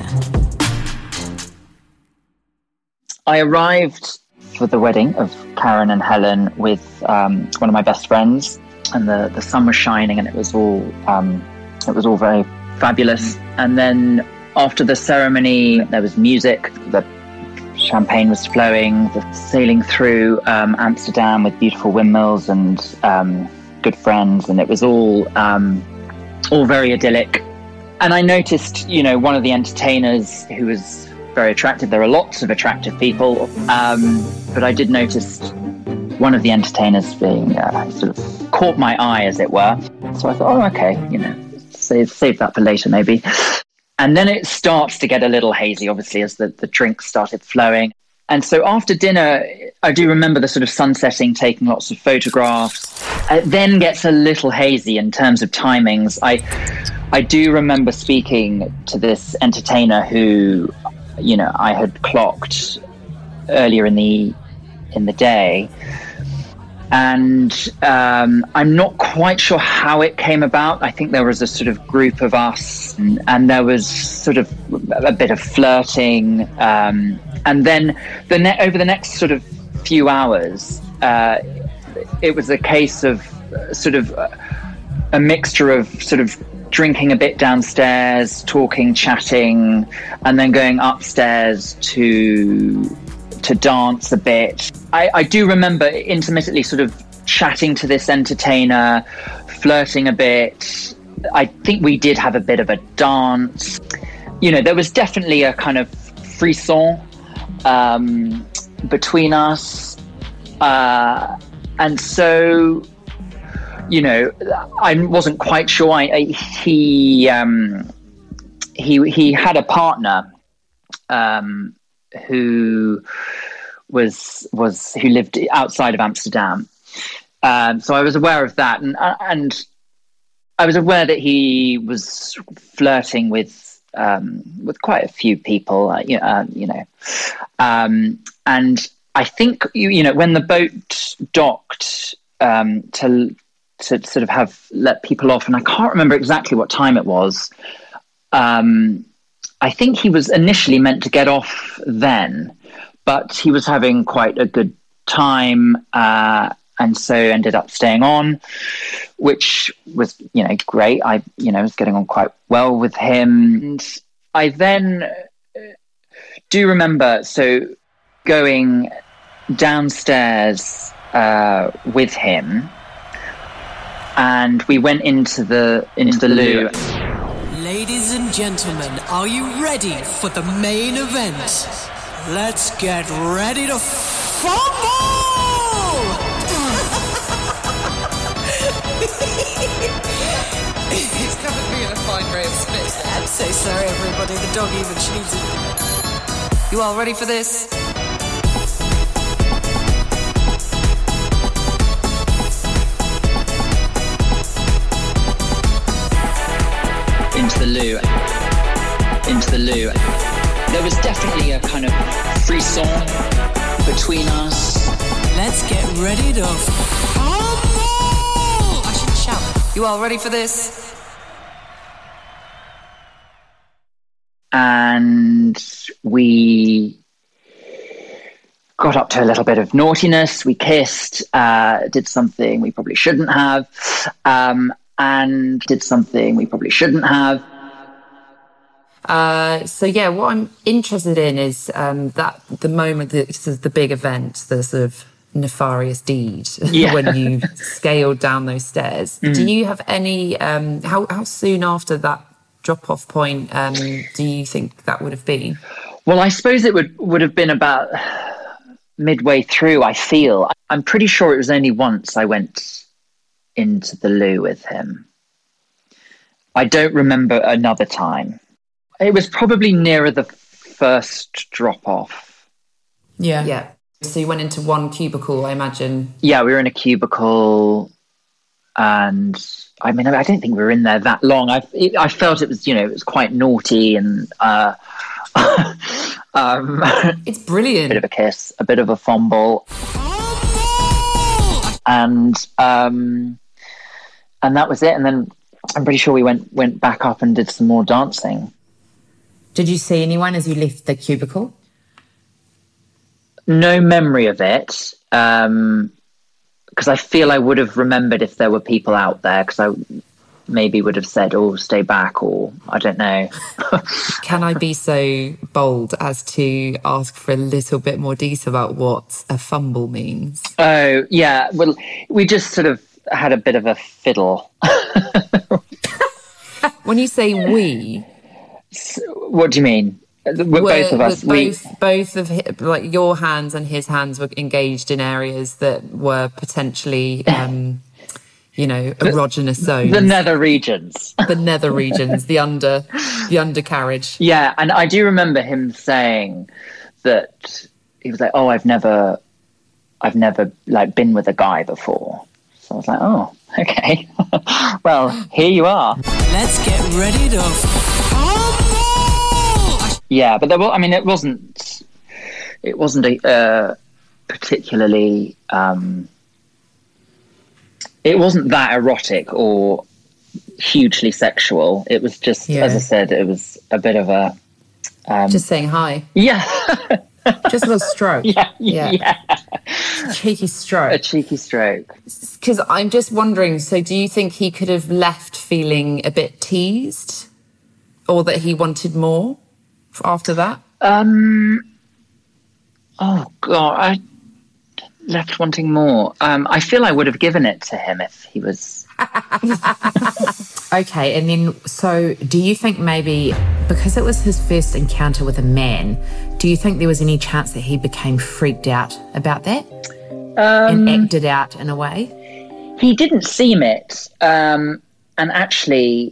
I arrived for the wedding of Karen and Helen with um, one of my best friends, and the, the sun was shining, and it was all um, it was all very fabulous. And then after the ceremony, there was music. The champagne was flowing, the sailing through um, Amsterdam with beautiful windmills and um, good friends, and it was all um, all very idyllic. And I noticed, you know, one of the entertainers who was very attractive. There are lots of attractive people, um, but I did notice one of the entertainers being uh, sort of caught my eye, as it were. So I thought, oh, okay, you know, save save that for later, maybe. And then it starts to get a little hazy, obviously, as the, the drinks started flowing. And so after dinner, I do remember the sort of sunsetting, taking lots of photographs. It then gets a little hazy in terms of timings. I I do remember speaking to this entertainer who, you know, I had clocked earlier in the in the day. And um, I'm not quite sure how it came about. I think there was a sort of group of us, and, and there was sort of a bit of flirting. Um, and then the ne- over the next sort of few hours, uh, it was a case of sort of a mixture of sort of drinking a bit downstairs, talking, chatting, and then going upstairs to to dance a bit. I, I do remember intermittently sort of chatting to this entertainer, flirting a bit. I think we did have a bit of a dance. You know, there was definitely a kind of frisson um, between us. Uh, and so, you know, I wasn't quite sure. I, I, he, um, he, he had a partner um, who was was who lived outside of Amsterdam, um, so I was aware of that, and and I was aware that he was flirting with um, with quite a few people, uh, you know, uh, you know, um, and I think you, you know when the boat docked um, to to sort of have let people off, and I can't remember exactly what time it was. Um, I think he was initially meant to get off then, but he was having quite a good time, uh, and so ended up staying on, which was, you know, great. I, you know, was getting on quite well with him. And I then do remember, so going downstairs uh, with him, and we went into the into the loo. Ladies and gentlemen, are you ready for the main event? Let's get ready to fumble! He's covered me in a fine ray of spit. I'm so sorry, everybody. The dog even chews it. You all ready for this? into the loo, into the loo. There was definitely a kind of frisson between us. Let's get ready to fumble! I should shout. You all ready for this? And we got up to a little bit of naughtiness. We kissed, uh, did something we probably shouldn't have, um, and did something we probably shouldn't have. Uh, so yeah, what I'm interested in is um, that the moment that this is the big event, the sort of nefarious deed, Yeah. when you scaled down those stairs. Mm. Do you have any? Um, how how soon after that drop-off point um, do you think that would have been? Well, I suppose it would would have been about midway through. I feel I'm pretty sure it was only once I went into the loo with him. I don't remember another time. It was probably nearer the first drop off. Yeah. Yeah. So you went into one cubicle, I imagine. Yeah, we were in a cubicle, and I mean, I don't think we were in there that long. I it, I felt it was, you know, it was quite naughty, and uh, um, it's brilliant. A bit of a kiss, a bit of a fumble, and um, and that was it. And then I'm pretty sure we went went back up and did some more dancing. Did you see anyone as you left the cubicle? No memory of it, um, because I feel I would have remembered if there were people out there, because I maybe would have said, oh, stay back, or I don't know. Can I be so bold as to ask for a little bit more detail about what a fumble means? Oh, yeah. Well, we just sort of had a bit of a fiddle. When you say we... So, what do you mean? We're, both of us. Both, we... both of his, like your hands and his hands were engaged in areas that were potentially, um, you know, erogenous zones. The nether regions. The nether regions. The under, the undercarriage. Yeah, and I do remember him saying that he was like, "Oh, I've never, I've never like been with a guy before." So I was like, "Oh, okay. Well, here you are." Let's get ready to fumble! Yeah, but there was, I mean, it wasn't, it wasn't a uh, particularly, um, it wasn't that erotic or hugely sexual. It was just, Yeah. as I said, it was a bit of a... Um, Just saying hi. Yeah. Just a little stroke. Yeah, yeah. yeah. Cheeky stroke. A cheeky stroke. Because I'm just wondering, so do you think he could have left feeling a bit teased? Or that he wanted more after that? Um. Oh, God. I left wanting more. Um, I feel I would have given it to him if he was... Okay, and then, so do you think maybe, because it was his first encounter with a man, do you think there was any chance that he became freaked out about that? Um, and acted out in a way? He didn't seem it. Um, and actually,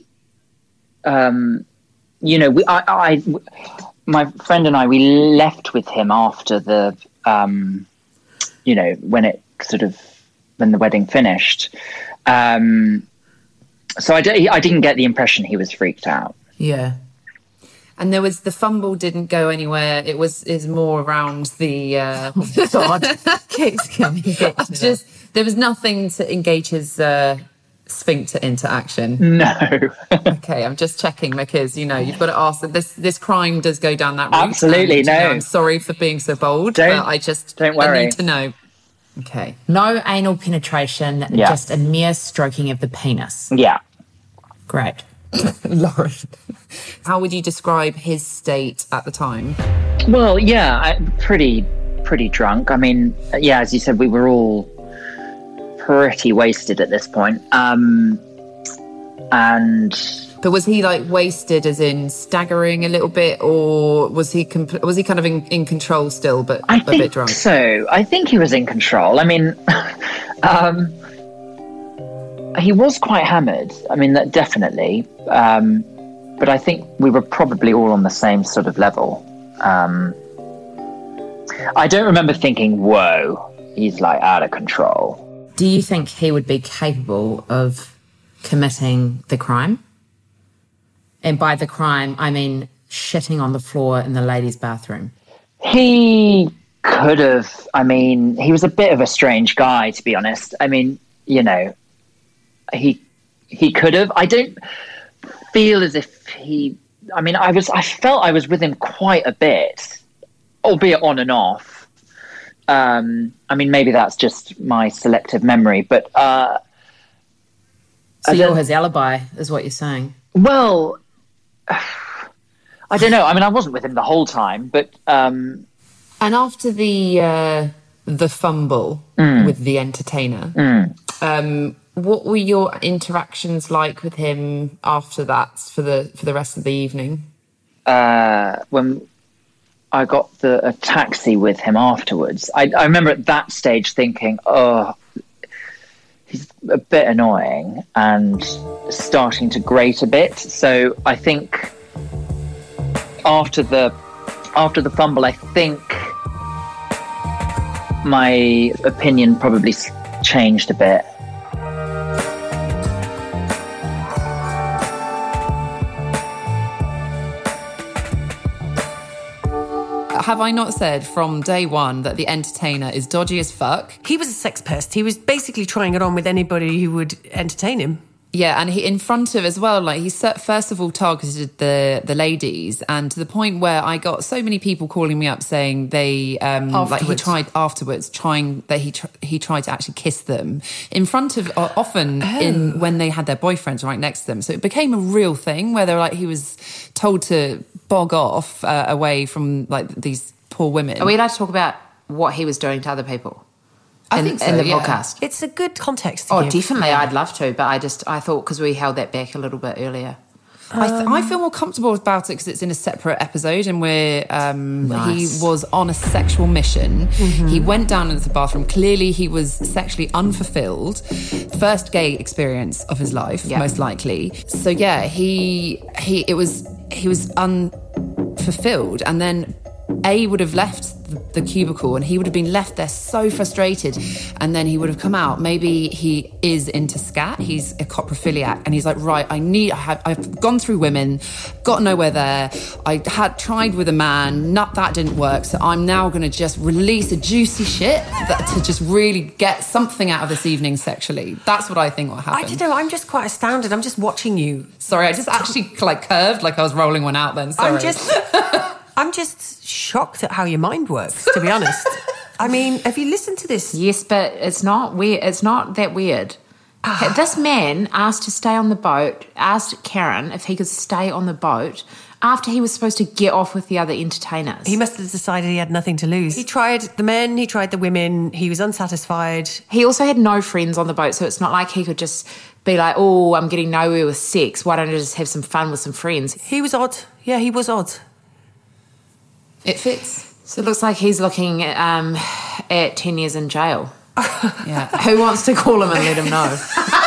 um, you know, we, I, I, my friend and I, we left with him after the, um, you know, when it sort of, when the wedding finished. Um, so I, d- I didn't get the impression he was freaked out. Yeah. And there was, the fumble didn't go anywhere. It was is more around the, uh, oh God, keeps coming. Just, there was nothing to engage his uh, sphincter into action. No. Okay, I'm just checking because, you know, you've got to ask that this, this crime does go down that route. Absolutely, and, no. You know, I'm sorry for being so bold, Don't, but I just don't worry. I need to know. Okay. No anal penetration, Yeah. just a mere stroking of the penis. Yeah. Great. Lauren, how would you describe his state at the time? Well, yeah, I, pretty, pretty drunk. I mean, yeah, as you said, we were all pretty wasted at this point. Um, and But was he like wasted, as in staggering a little bit, or was he compl- was he kind of in, in control still, but I a think bit drunk? so. I think he was in control. I mean, um, he was quite hammered. I mean, that definitely. Um, but I think we were probably all on the same sort of level. Um, I don't remember thinking, "Whoa, he's like out of control." Do you think he would be capable of committing the crime And by the crime, I mean shitting on the floor in the ladies' bathroom. He could have. I mean, he was a bit of a strange guy, to be honest. I mean, you know, he he could have. I don't feel as if he. I mean, I was. I felt I was with him quite a bit, albeit on and off. Um, I mean, maybe that's just my selective memory, but. Uh, so you're his alibi, is what you're saying? Well, I don't know. I mean, I wasn't with him the whole time, but. Um, And after the uh, the fumble mm. with the entertainer, mm. um, what were your interactions like with him after that for the for the rest of the evening? Uh, when I got the a taxi with him afterwards, I, I remember at that stage thinking, "Oh, he's a bit annoying," and starting to grate a bit. So I think after the after the fumble, I think. My opinion probably changed a bit. Have I not said from day one that the entertainer is dodgy as fuck? He was a sex pest. He was basically trying it on with anybody who would entertain him. Yeah, and he in front of as well, like he first of all targeted the the ladies, and to the point where I got so many people calling me up saying they um like he tried afterwards trying that he tr- he tried to actually kiss them in front of uh, often oh. in when they had their boyfriends right next to them. So it became a real thing where they were like he was told to bog off uh, away from like these poor women. Are we allowed to talk about what he was doing to other people? I in, think so, in the yeah. podcast. It's a good context to Oh, give. definitely. I'd love to, but I just, I thought because we held that back a little bit earlier. Um, I, th- I feel more comfortable about it because it's in a separate episode and where um, Nice. he was on a sexual mission. Mm-hmm. He went down into the bathroom. Clearly he was sexually unfulfilled. First gay experience of his life, Yeah. most likely. So yeah, he, he, it was, he was unfulfilled. And then A would have left the, the cubicle and he would have been left there so frustrated, and then he would have come out. Maybe he is into scat, he's a coprophiliac, and he's like, right, I need I have, I've gone through women, got nowhere there, I had tried with a man, not that didn't work, so I'm now going to just release a juicy shit that, to just really get something out of this evening sexually. That's what I think will happen. I don't know, I'm just quite astounded. I'm just watching you. Sorry, I just actually like curved like I was rolling one out then. Sorry. I'm just I'm just shocked at how your mind works, to be honest. I mean, have you listened to this? Yes, but it's not weird. It's not that weird. This man asked to stay on the boat, asked Karen if he could stay on the boat after he was supposed to get off with the other entertainers. He must have decided he had nothing to lose. He tried the men, he tried the women, he was unsatisfied. He also had no friends on the boat, so it's not like he could just be like, oh, I'm getting nowhere with sex. Why don't I just have some fun with some friends? He was odd. Yeah, he was odd. It fits. So it looks like he's looking at, um, at ten years in jail. Yeah. Who wants to call him and let him know?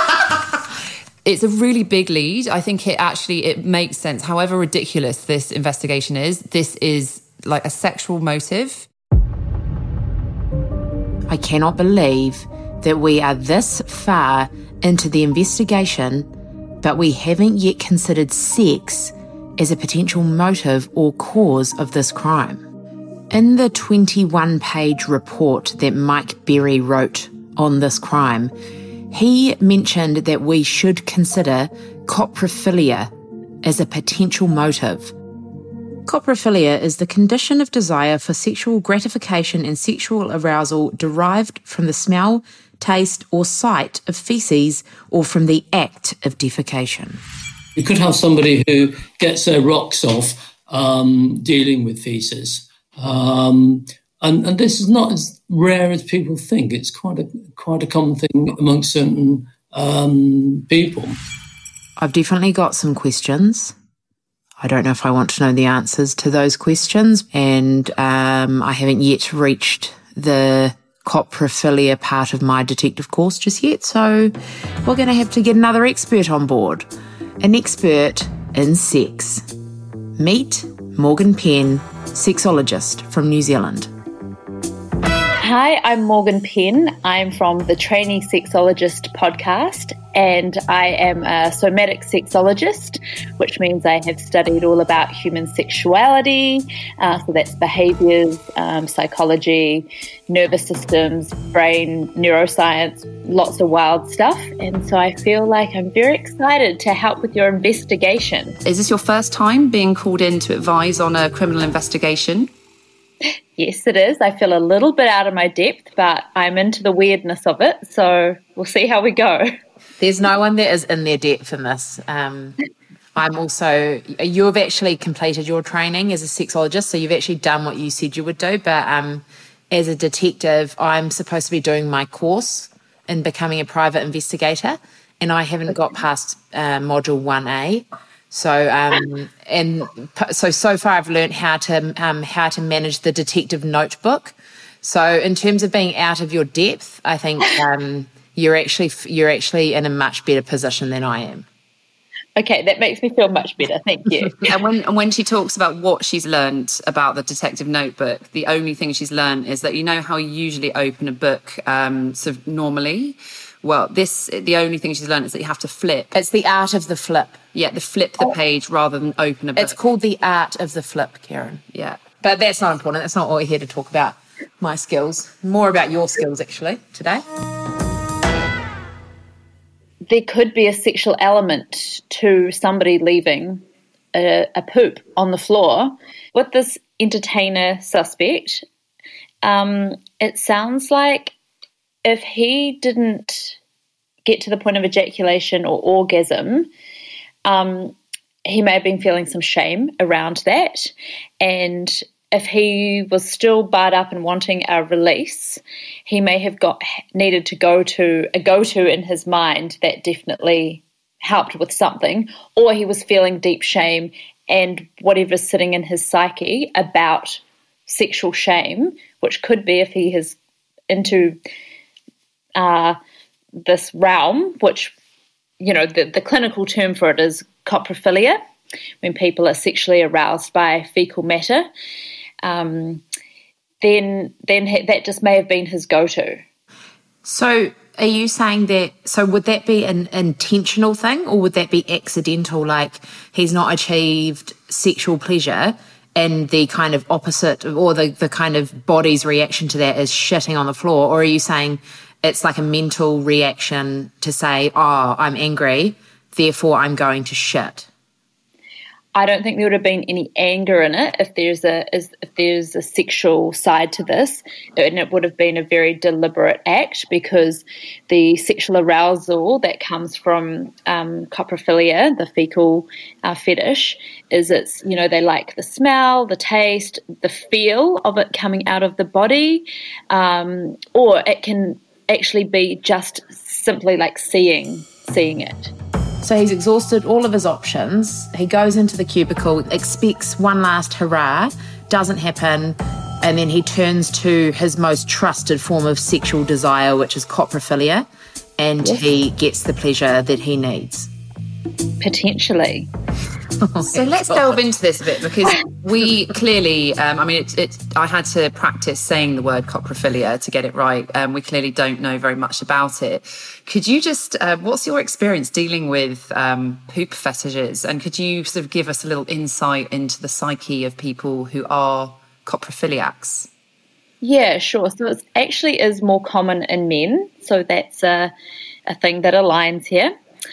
It's a really big lead. I think it actually, it makes sense. However ridiculous this investigation is, this is like a sexual motive. I cannot believe that we are this far into the investigation, but we haven't yet considered sex as a potential motive or cause of this crime. In the twenty-one page report that Mike Berry wrote on this crime, he mentioned that we should consider coprophilia as a potential motive. Coprophilia is the condition of desire for sexual gratification and sexual arousal derived from the smell, taste, or sight of feces or from the act of defecation. You could have somebody who gets their rocks off um, dealing with feces. Um, and, and this is not as rare as people think. It's quite a quite a common thing amongst certain um, people. I've definitely got some questions. I don't know if I want to know the answers to those questions, and um, I haven't yet reached the coprophilia part of my detective course just yet, so we're going to have to get another expert on board. An expert in sex. Meet Morgan Penn, sexologist from New Zealand. Hi, I'm Morgan Penn. I'm from the Trainee Sexologist podcast, and I am a somatic sexologist, which means I have studied all about human sexuality. Uh, so that's behaviours, um, psychology, nervous systems, brain, neuroscience, lots of wild stuff. And so I feel like I'm very excited to help with your investigation. Is this your first time being called in to advise on a criminal investigation? Yes, it is. I feel a little bit out of my depth, but I'm into the weirdness of it, so we'll see how we go. There's no one that is in their depth in this. Um, I'm also, you've actually completed your training as a sexologist, so you've actually done what you said you would do, but um, as a detective, I'm supposed to be doing my course in becoming a private investigator, and I haven't got past uh, module one A. So, um, and so so far I've learned how to um, how to manage the detective notebook. So, in terms of being out of your depth, I think um, you're actually you're actually in a much better position than I am. Okay, that makes me feel much better. Thank you. And when and when she talks about what she's learned about the detective notebook, the only thing she's learned is that, you know how you usually open a book um, sort of normally. Well, this the only thing she's learned is that you have to flip. It's the art of the flip. Yeah, the flip the oh. page rather than open a book. It's called the art of the flip, Karen. Yeah. But that's not important. That's not what we're here to talk about, my skills. More about your skills, actually, today. There could be a sexual element to somebody leaving a, a poop on the floor. With this entertainer suspect, um, it sounds like if he didn't get to the point of ejaculation or orgasm, um, he may have been feeling some shame around that. And if he was still barred up and wanting a release, he may have got needed to go to a go-to in his mind that definitely helped with something, or he was feeling deep shame and whatever's sitting in his psyche about sexual shame, which could be if he is into Uh, this realm, which, you know, the, the clinical term for it is coprophilia, when people are sexually aroused by fecal matter, um, then then that just may have been his go-to. So are you saying that, so would that be an intentional thing, or would that be accidental, like he's not achieved sexual pleasure and the kind of opposite, or the, the kind of body's reaction to that is shitting on the floor? Or are you saying it's like a mental reaction to say, oh, I'm angry, therefore I'm going to shit? I don't think there would have been any anger in it if there's a if there's a sexual side to this, and it would have been a very deliberate act, because the sexual arousal that comes from um, coprophilia, the fecal uh, fetish, is it's, you know, they like the smell, the taste, the feel of it coming out of the body, um, or it can actually be just simply like seeing seeing it. So he's exhausted all of his options. He goes into the cubicle, expects one last hurrah, doesn't happen, and then he turns to his most trusted form of sexual desire, which is coprophilia, and Yes. he gets the pleasure that he needs. Potentially. Oh so let's delve into this a bit, because we clearly, um, I mean, it's, it's, I had to practice saying the word coprophilia to get it right. Um, we clearly don't know very much about it. Could you just, uh, what's your experience dealing with um, poop fetishes? And could you sort of give us a little insight into the psyche of people who are coprophiliacs? Yeah, sure. So it actually is more common in men. So that's a, a thing that aligns here.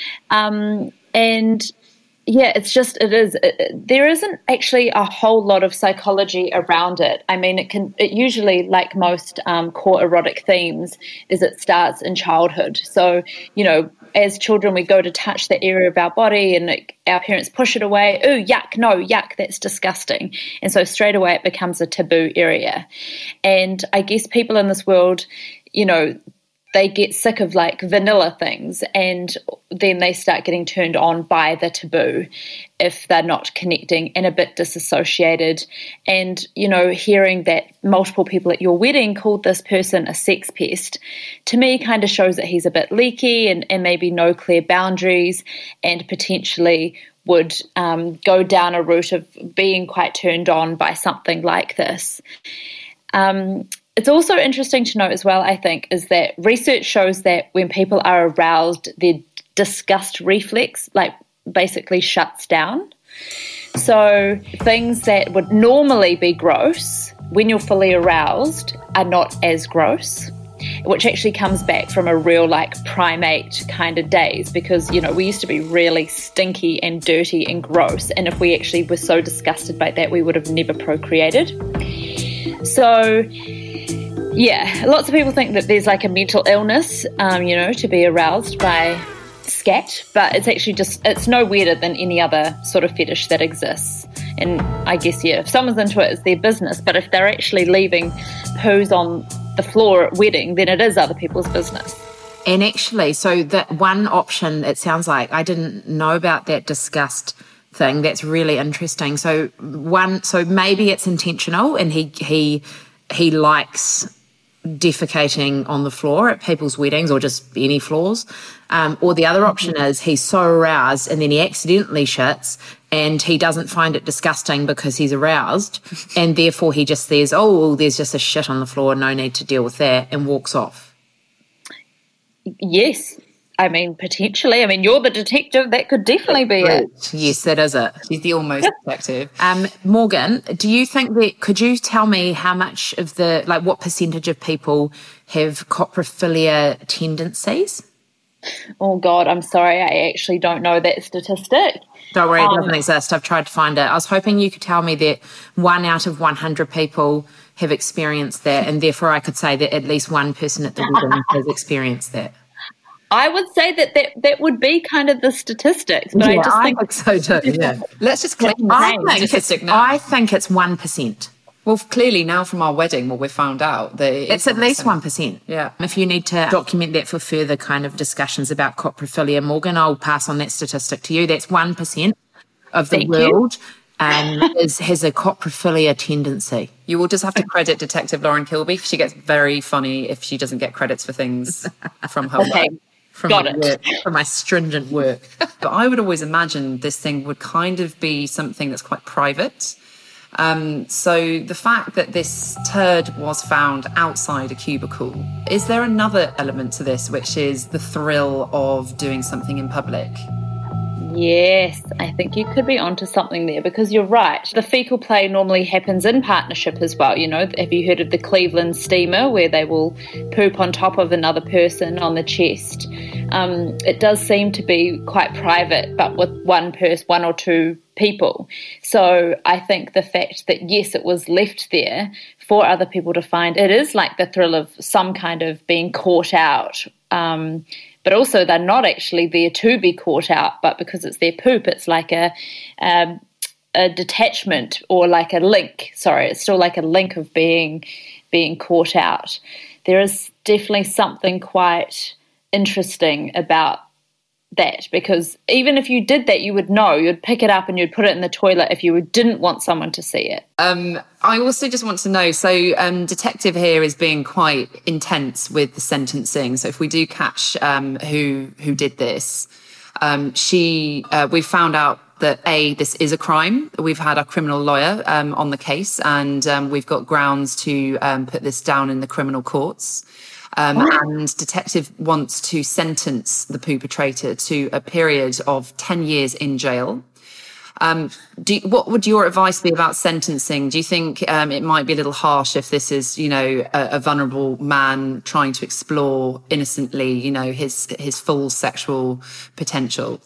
Um, and yeah, it's just, it is, it, there isn't actually a whole lot of psychology around it. I mean, it can, it usually, like most um, core erotic themes, is it starts in childhood. So, you know, as children, we go to touch the area of our body and it, our parents push it away. Ooh, yuck, no, yuck, that's disgusting. And so straight away it becomes a taboo area. And I guess people in this world, you know, they get sick of like vanilla things, and then they start getting turned on by the taboo if they're not connecting and a bit disassociated. And, you know, hearing that multiple people at your wedding called this person a sex pest, to me kind of shows that he's a bit leaky and, and maybe no clear boundaries, and potentially would um, go down a route of being quite turned on by something like this. Um, It's also interesting to note as well, I think, is that research shows that when people are aroused, their disgust reflex, like, basically shuts down. So things that would normally be gross, when you're fully aroused, are not as gross, which actually comes back from a real, like, primate kind of days, because, you know, we used to be really stinky and dirty and gross, and if we actually were so disgusted by that, we would have never procreated. So, yeah, lots of people think that there's, like, a mental illness, um, you know, to be aroused by scat, but it's actually just, it's no weirder than any other sort of fetish that exists. And I guess, yeah, if someone's into it, it's their business, but if they're actually leaving poos on the floor at wedding, then it is other people's business. And actually, so that one option, it sounds like, I didn't know about that disgust thing. That's really interesting. So one, so maybe it's intentional, and he he he likes defecating on the floor at people's weddings, or just any floors. Um, or the other option is he's so aroused and then he accidentally shits, and he doesn't find it disgusting because he's aroused, and therefore he just says, oh, well, there's just a shit on the floor, no need to deal with that, and walks off. Yes. I mean, potentially. I mean, you're the detective. That could definitely be it. Yes, that is it. She's the almost detective. Um, Morgan, do you think that, could you tell me how much of the, like, what percentage of people have coprophilia tendencies? Oh, God, I'm sorry. I actually don't know that statistic. Don't worry, it Um, doesn't exist. I've tried to find it. I was hoping you could tell me that one out of one hundred people have experienced that, and therefore I could say that at least one person at the wedding has experienced that. I would say that, that that would be kind of the statistics, but Yeah, I just I think, think so too, yeah. Let's just claim the I same think, it's, statistic now. I think it's one percent. Well, clearly now from our wedding, well, we've found out that it It's is at least one percent. Yeah. If you need to document that for further kind of discussions about coprophilia, Morgan, I'll pass on that statistic to you. That's one percent of the Thank world um, is, has a coprophilia tendency. You will just have to credit Detective Lauren Kilby. She gets very funny if she doesn't get credits for things from her Okay. work. From Got my it. work, from my stringent work. But I would always imagine this thing would kind of be something that's quite private. Um, so the fact that this turd was found outside a cubicle, is there another element to this, which is the thrill of doing something in public? yes, I think you could be onto something there, because you're right. The fecal play normally happens in partnership as well. You know, have you heard of the Cleveland steamer, where they will poop on top of another person on the chest? Um, it does seem to be quite private, but with one person, one or two people. So I think the fact that, yes, it was left there for other people to find, it is like the thrill of some kind of being caught out. Um, but also they're not actually there to be caught out, but because it's their poop, it's like a, um, a detachment, or like a link. Sorry, it's still like a link of being being caught out. There is definitely something quite interesting about that, because even if you did that, you would know. You'd pick it up and you'd put it in the toilet if you didn't want someone to see it. Um, I also just want to know, so um, Detective here is being quite intense with the sentencing. So if we do catch um, who who did this, um, she uh, we found out that, A, this is a crime. We've had our criminal lawyer um, on the case, and um, we've got grounds to um, put this down in the criminal courts. Um, and Detective wants to sentence the perpetrator to a period of ten years in jail. Um, do, what would your advice be about sentencing? Do you think um, it might be a little harsh if this is, you know, a, a vulnerable man trying to explore innocently, you know, his his full sexual potential?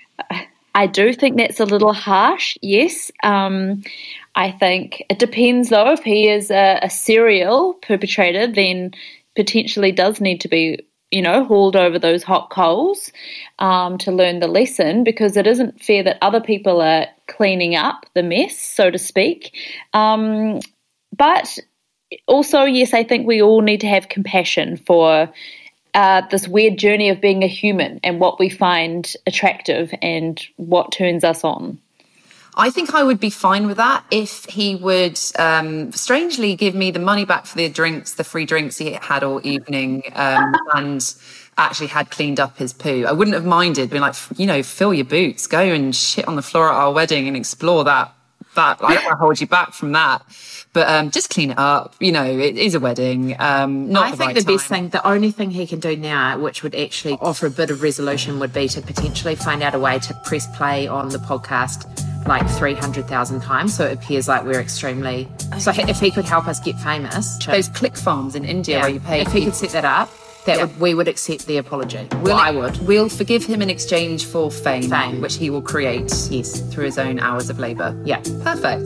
I do think that's a little harsh, yes. Um, I think it depends, though. If he is a, a serial perpetrator, then potentially does need to be, you know, hauled over those hot coals um, to learn the lesson, because it isn't fair that other people are cleaning up the mess, so to speak. Um, but also, yes, I think we all need to have compassion for uh, this weird journey of being a human and what we find attractive and what turns us on. I think I would be fine with that if he would um, strangely give me the money back for the drinks, the free drinks he had all evening, um, and actually had cleaned up his poo. I wouldn't have minded being like, you know, fill your boots, go and shit on the floor at our wedding and explore that that. I don't want to hold you back from that. But um, just clean it up. You know, it is a wedding. Um, not I the think right the time. best thing, the only thing he can do now, which would actually offer a bit of resolution, would be to potentially find out a way to press play on the podcast like three hundred thousand times, so it appears like we're extremely... So if he could help us get famous... Those click farms in India Yeah, where you pay... if he could set that up, that Yeah. would, we would accept the apology. We'll, Well, I would. We'll forgive him in exchange for fame, Fame. which he will create Yes. through his own hours of labour. Yeah. Perfect.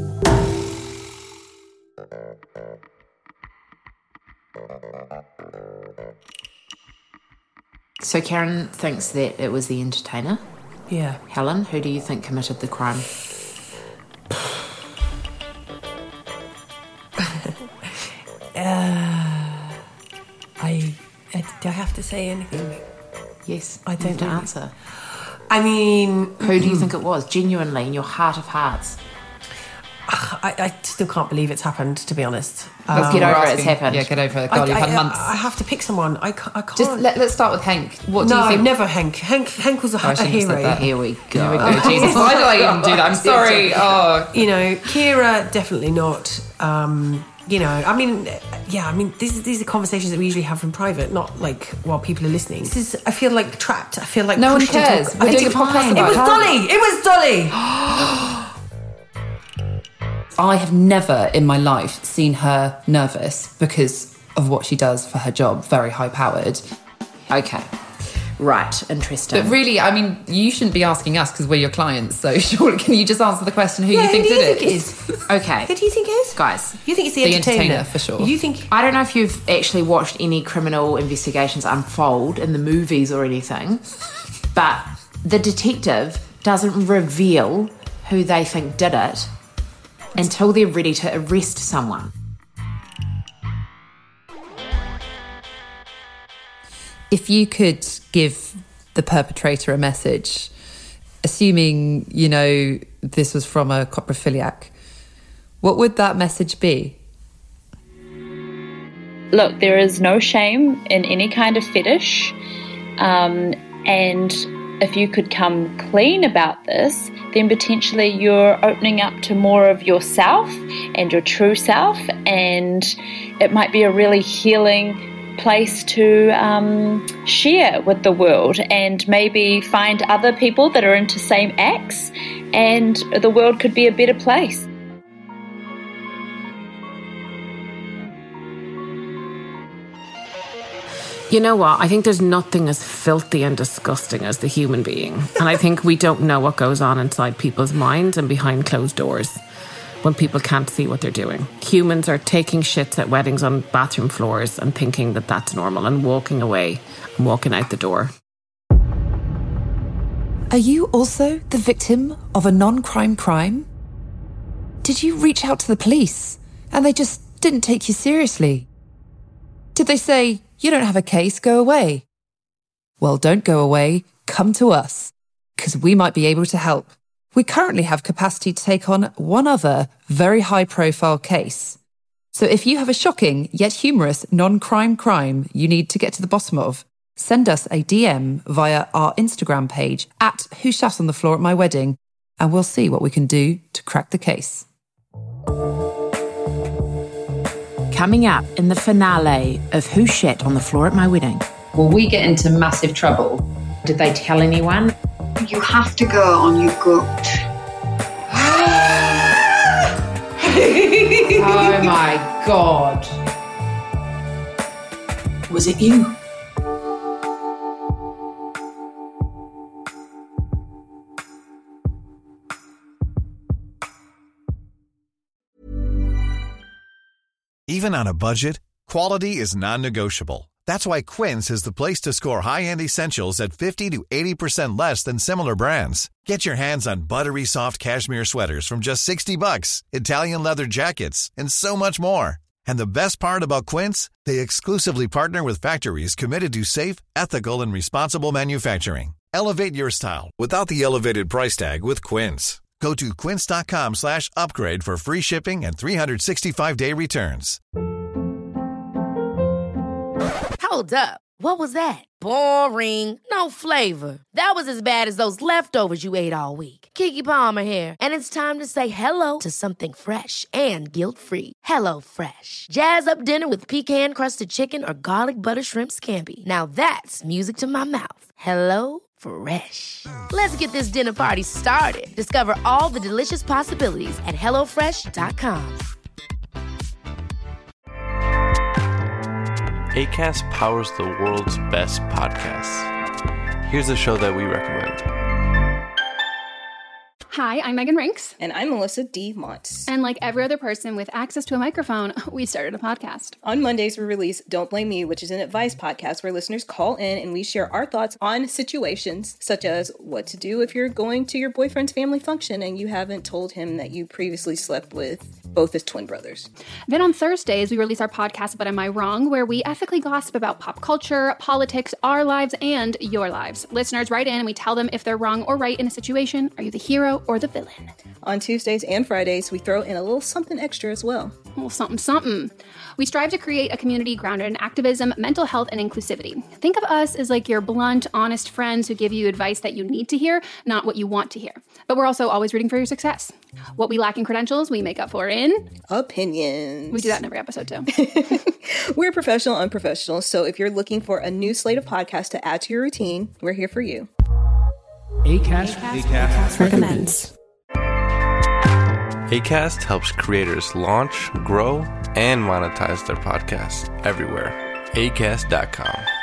So Karen thinks that it was the entertainer. Yeah. Helen, who do you think committed the crime? Uh, I, I do I have to say anything? Yes, I you don't have to really- answer. I mean, Who do you think it was? Genuinely, in your heart of hearts. I, I still can't believe it's happened. To be honest, Let's Um, get over We're it. It's asking- happened. Yeah, get over it. I, God, you've had I- months. I have to pick someone. I can't. I can't. Just let, let's start with Hank. What do no, you think? never Hank. Hank. Hank was a, Oh, I a shouldn't have said hero. that. Here we go. Here we go. Jesus, why did I even do that? I'm sorry. Oh, You know, Kira definitely not. Um, you know, I mean, yeah, I mean, these these are conversations that we usually have in private, not like while people are listening. This is. I feel like trapped. I feel like No one pushed into cares. a- We're I doing a didn't- podcast It about was her. Dolly. It was Dolly. I have never in my life seen her nervous because of what she does for her job. Very high powered. Okay. Right. Interesting. But really, I mean, you shouldn't be asking us because we're your clients. So surely, can you just answer the question who Yeah, you who think do you did think it? it is? Okay. Who do you think it is? Guys, You think it's the, The entertainer. entertainer, for sure. You think? I don't know if you've actually watched any criminal investigations unfold in the movies or anything, but the detective doesn't reveal who they think did it until they're ready to arrest someone. If you could give the perpetrator a message, assuming, you know, this was from a coprophiliac, what would that message be? Look, there is no shame in any kind of fetish. Um, and if you could come clean about this, then potentially you're opening up to more of yourself and your true self. And it might be a really healing place to um, share with the world and maybe find other people that are into same acts, and the world could be a better place. You know what? I think there's nothing as filthy and disgusting as the human being. And I think we don't know what goes on inside people's minds and behind closed doors when people can't see what they're doing. Humans are taking shits at weddings on bathroom floors and thinking that that's normal and walking away and walking out the door. Are you also the victim of a non-crime crime? Did you reach out to the police and they just didn't take you seriously? Did they say, you don't have a case, go away? Well, don't go away, come to us, because we might be able to help. We currently have capacity to take on one other very high-profile case. So if you have a shocking yet humorous non-crime crime you need to get to the bottom of, send us a D M via our Instagram page at Who Shat on the Floor at My Wedding, and we'll see what we can do to crack the case. Coming up in the finale of Who Shat on the Floor at My Wedding. Will we get into massive trouble? Did they tell anyone? You have to go on your gut. Oh my God. Was it you? Even on a budget, quality is non-negotiable. That's why Quince is the place to score high-end essentials at fifty to eighty percent less than similar brands. Get your hands on buttery soft cashmere sweaters from just sixty bucks, Italian leather jackets, and so much more. And the best part about Quince, they exclusively partner with factories committed to safe, ethical, and responsible manufacturing. Elevate your style without the elevated price tag with Quince. Go to quince.com slash upgrade for free shipping and three sixty-five day returns. Hold up. What was that? Boring. No flavor. That was as bad as those leftovers you ate all week. Keke Palmer here, and it's time to say hello to something fresh and guilt-free. Hello Fresh. Jazz up dinner with pecan-crusted chicken or garlic butter shrimp scampi. Now that's music to my mouth. Hello Fresh. Let's get this dinner party started. Discover all the delicious possibilities at hello fresh dot com. Acast powers the world's best podcasts. Here's a show that we recommend. Hi, I'm Megan Rinks. And I'm Melissa D. Montz. And like every other person with access to a microphone, we started a podcast. On Mondays, we release Don't Blame Me, which is an advice podcast where listeners call in and we share our thoughts on situations such as what to do if you're going to your boyfriend's family function and you haven't told him that you previously slept with both his twin brothers. Then on Thursdays, we release our podcast, But Am I Wrong?, where we ethically gossip about pop culture, politics, our lives, and your lives. Listeners write in and we tell them if they're wrong or right in a situation. Are you the hero or the villain? On Tuesdays and Fridays, we throw in a little something extra as well. A little something, something. We strive to create a community grounded in activism, mental health, and inclusivity. Think of us as like your blunt, honest friends who give you advice that you need to hear, not what you want to hear. But we're also always rooting for your success. What we lack in credentials, we make up for in... opinions. We do that in every episode, too. We're professional, unprofessional, so if you're looking for a new slate of podcasts to add to your routine, we're here for you. Acast, Acast, Acast recommends. Acast helps creators launch, grow, and monetize their podcasts everywhere. Acast dot com.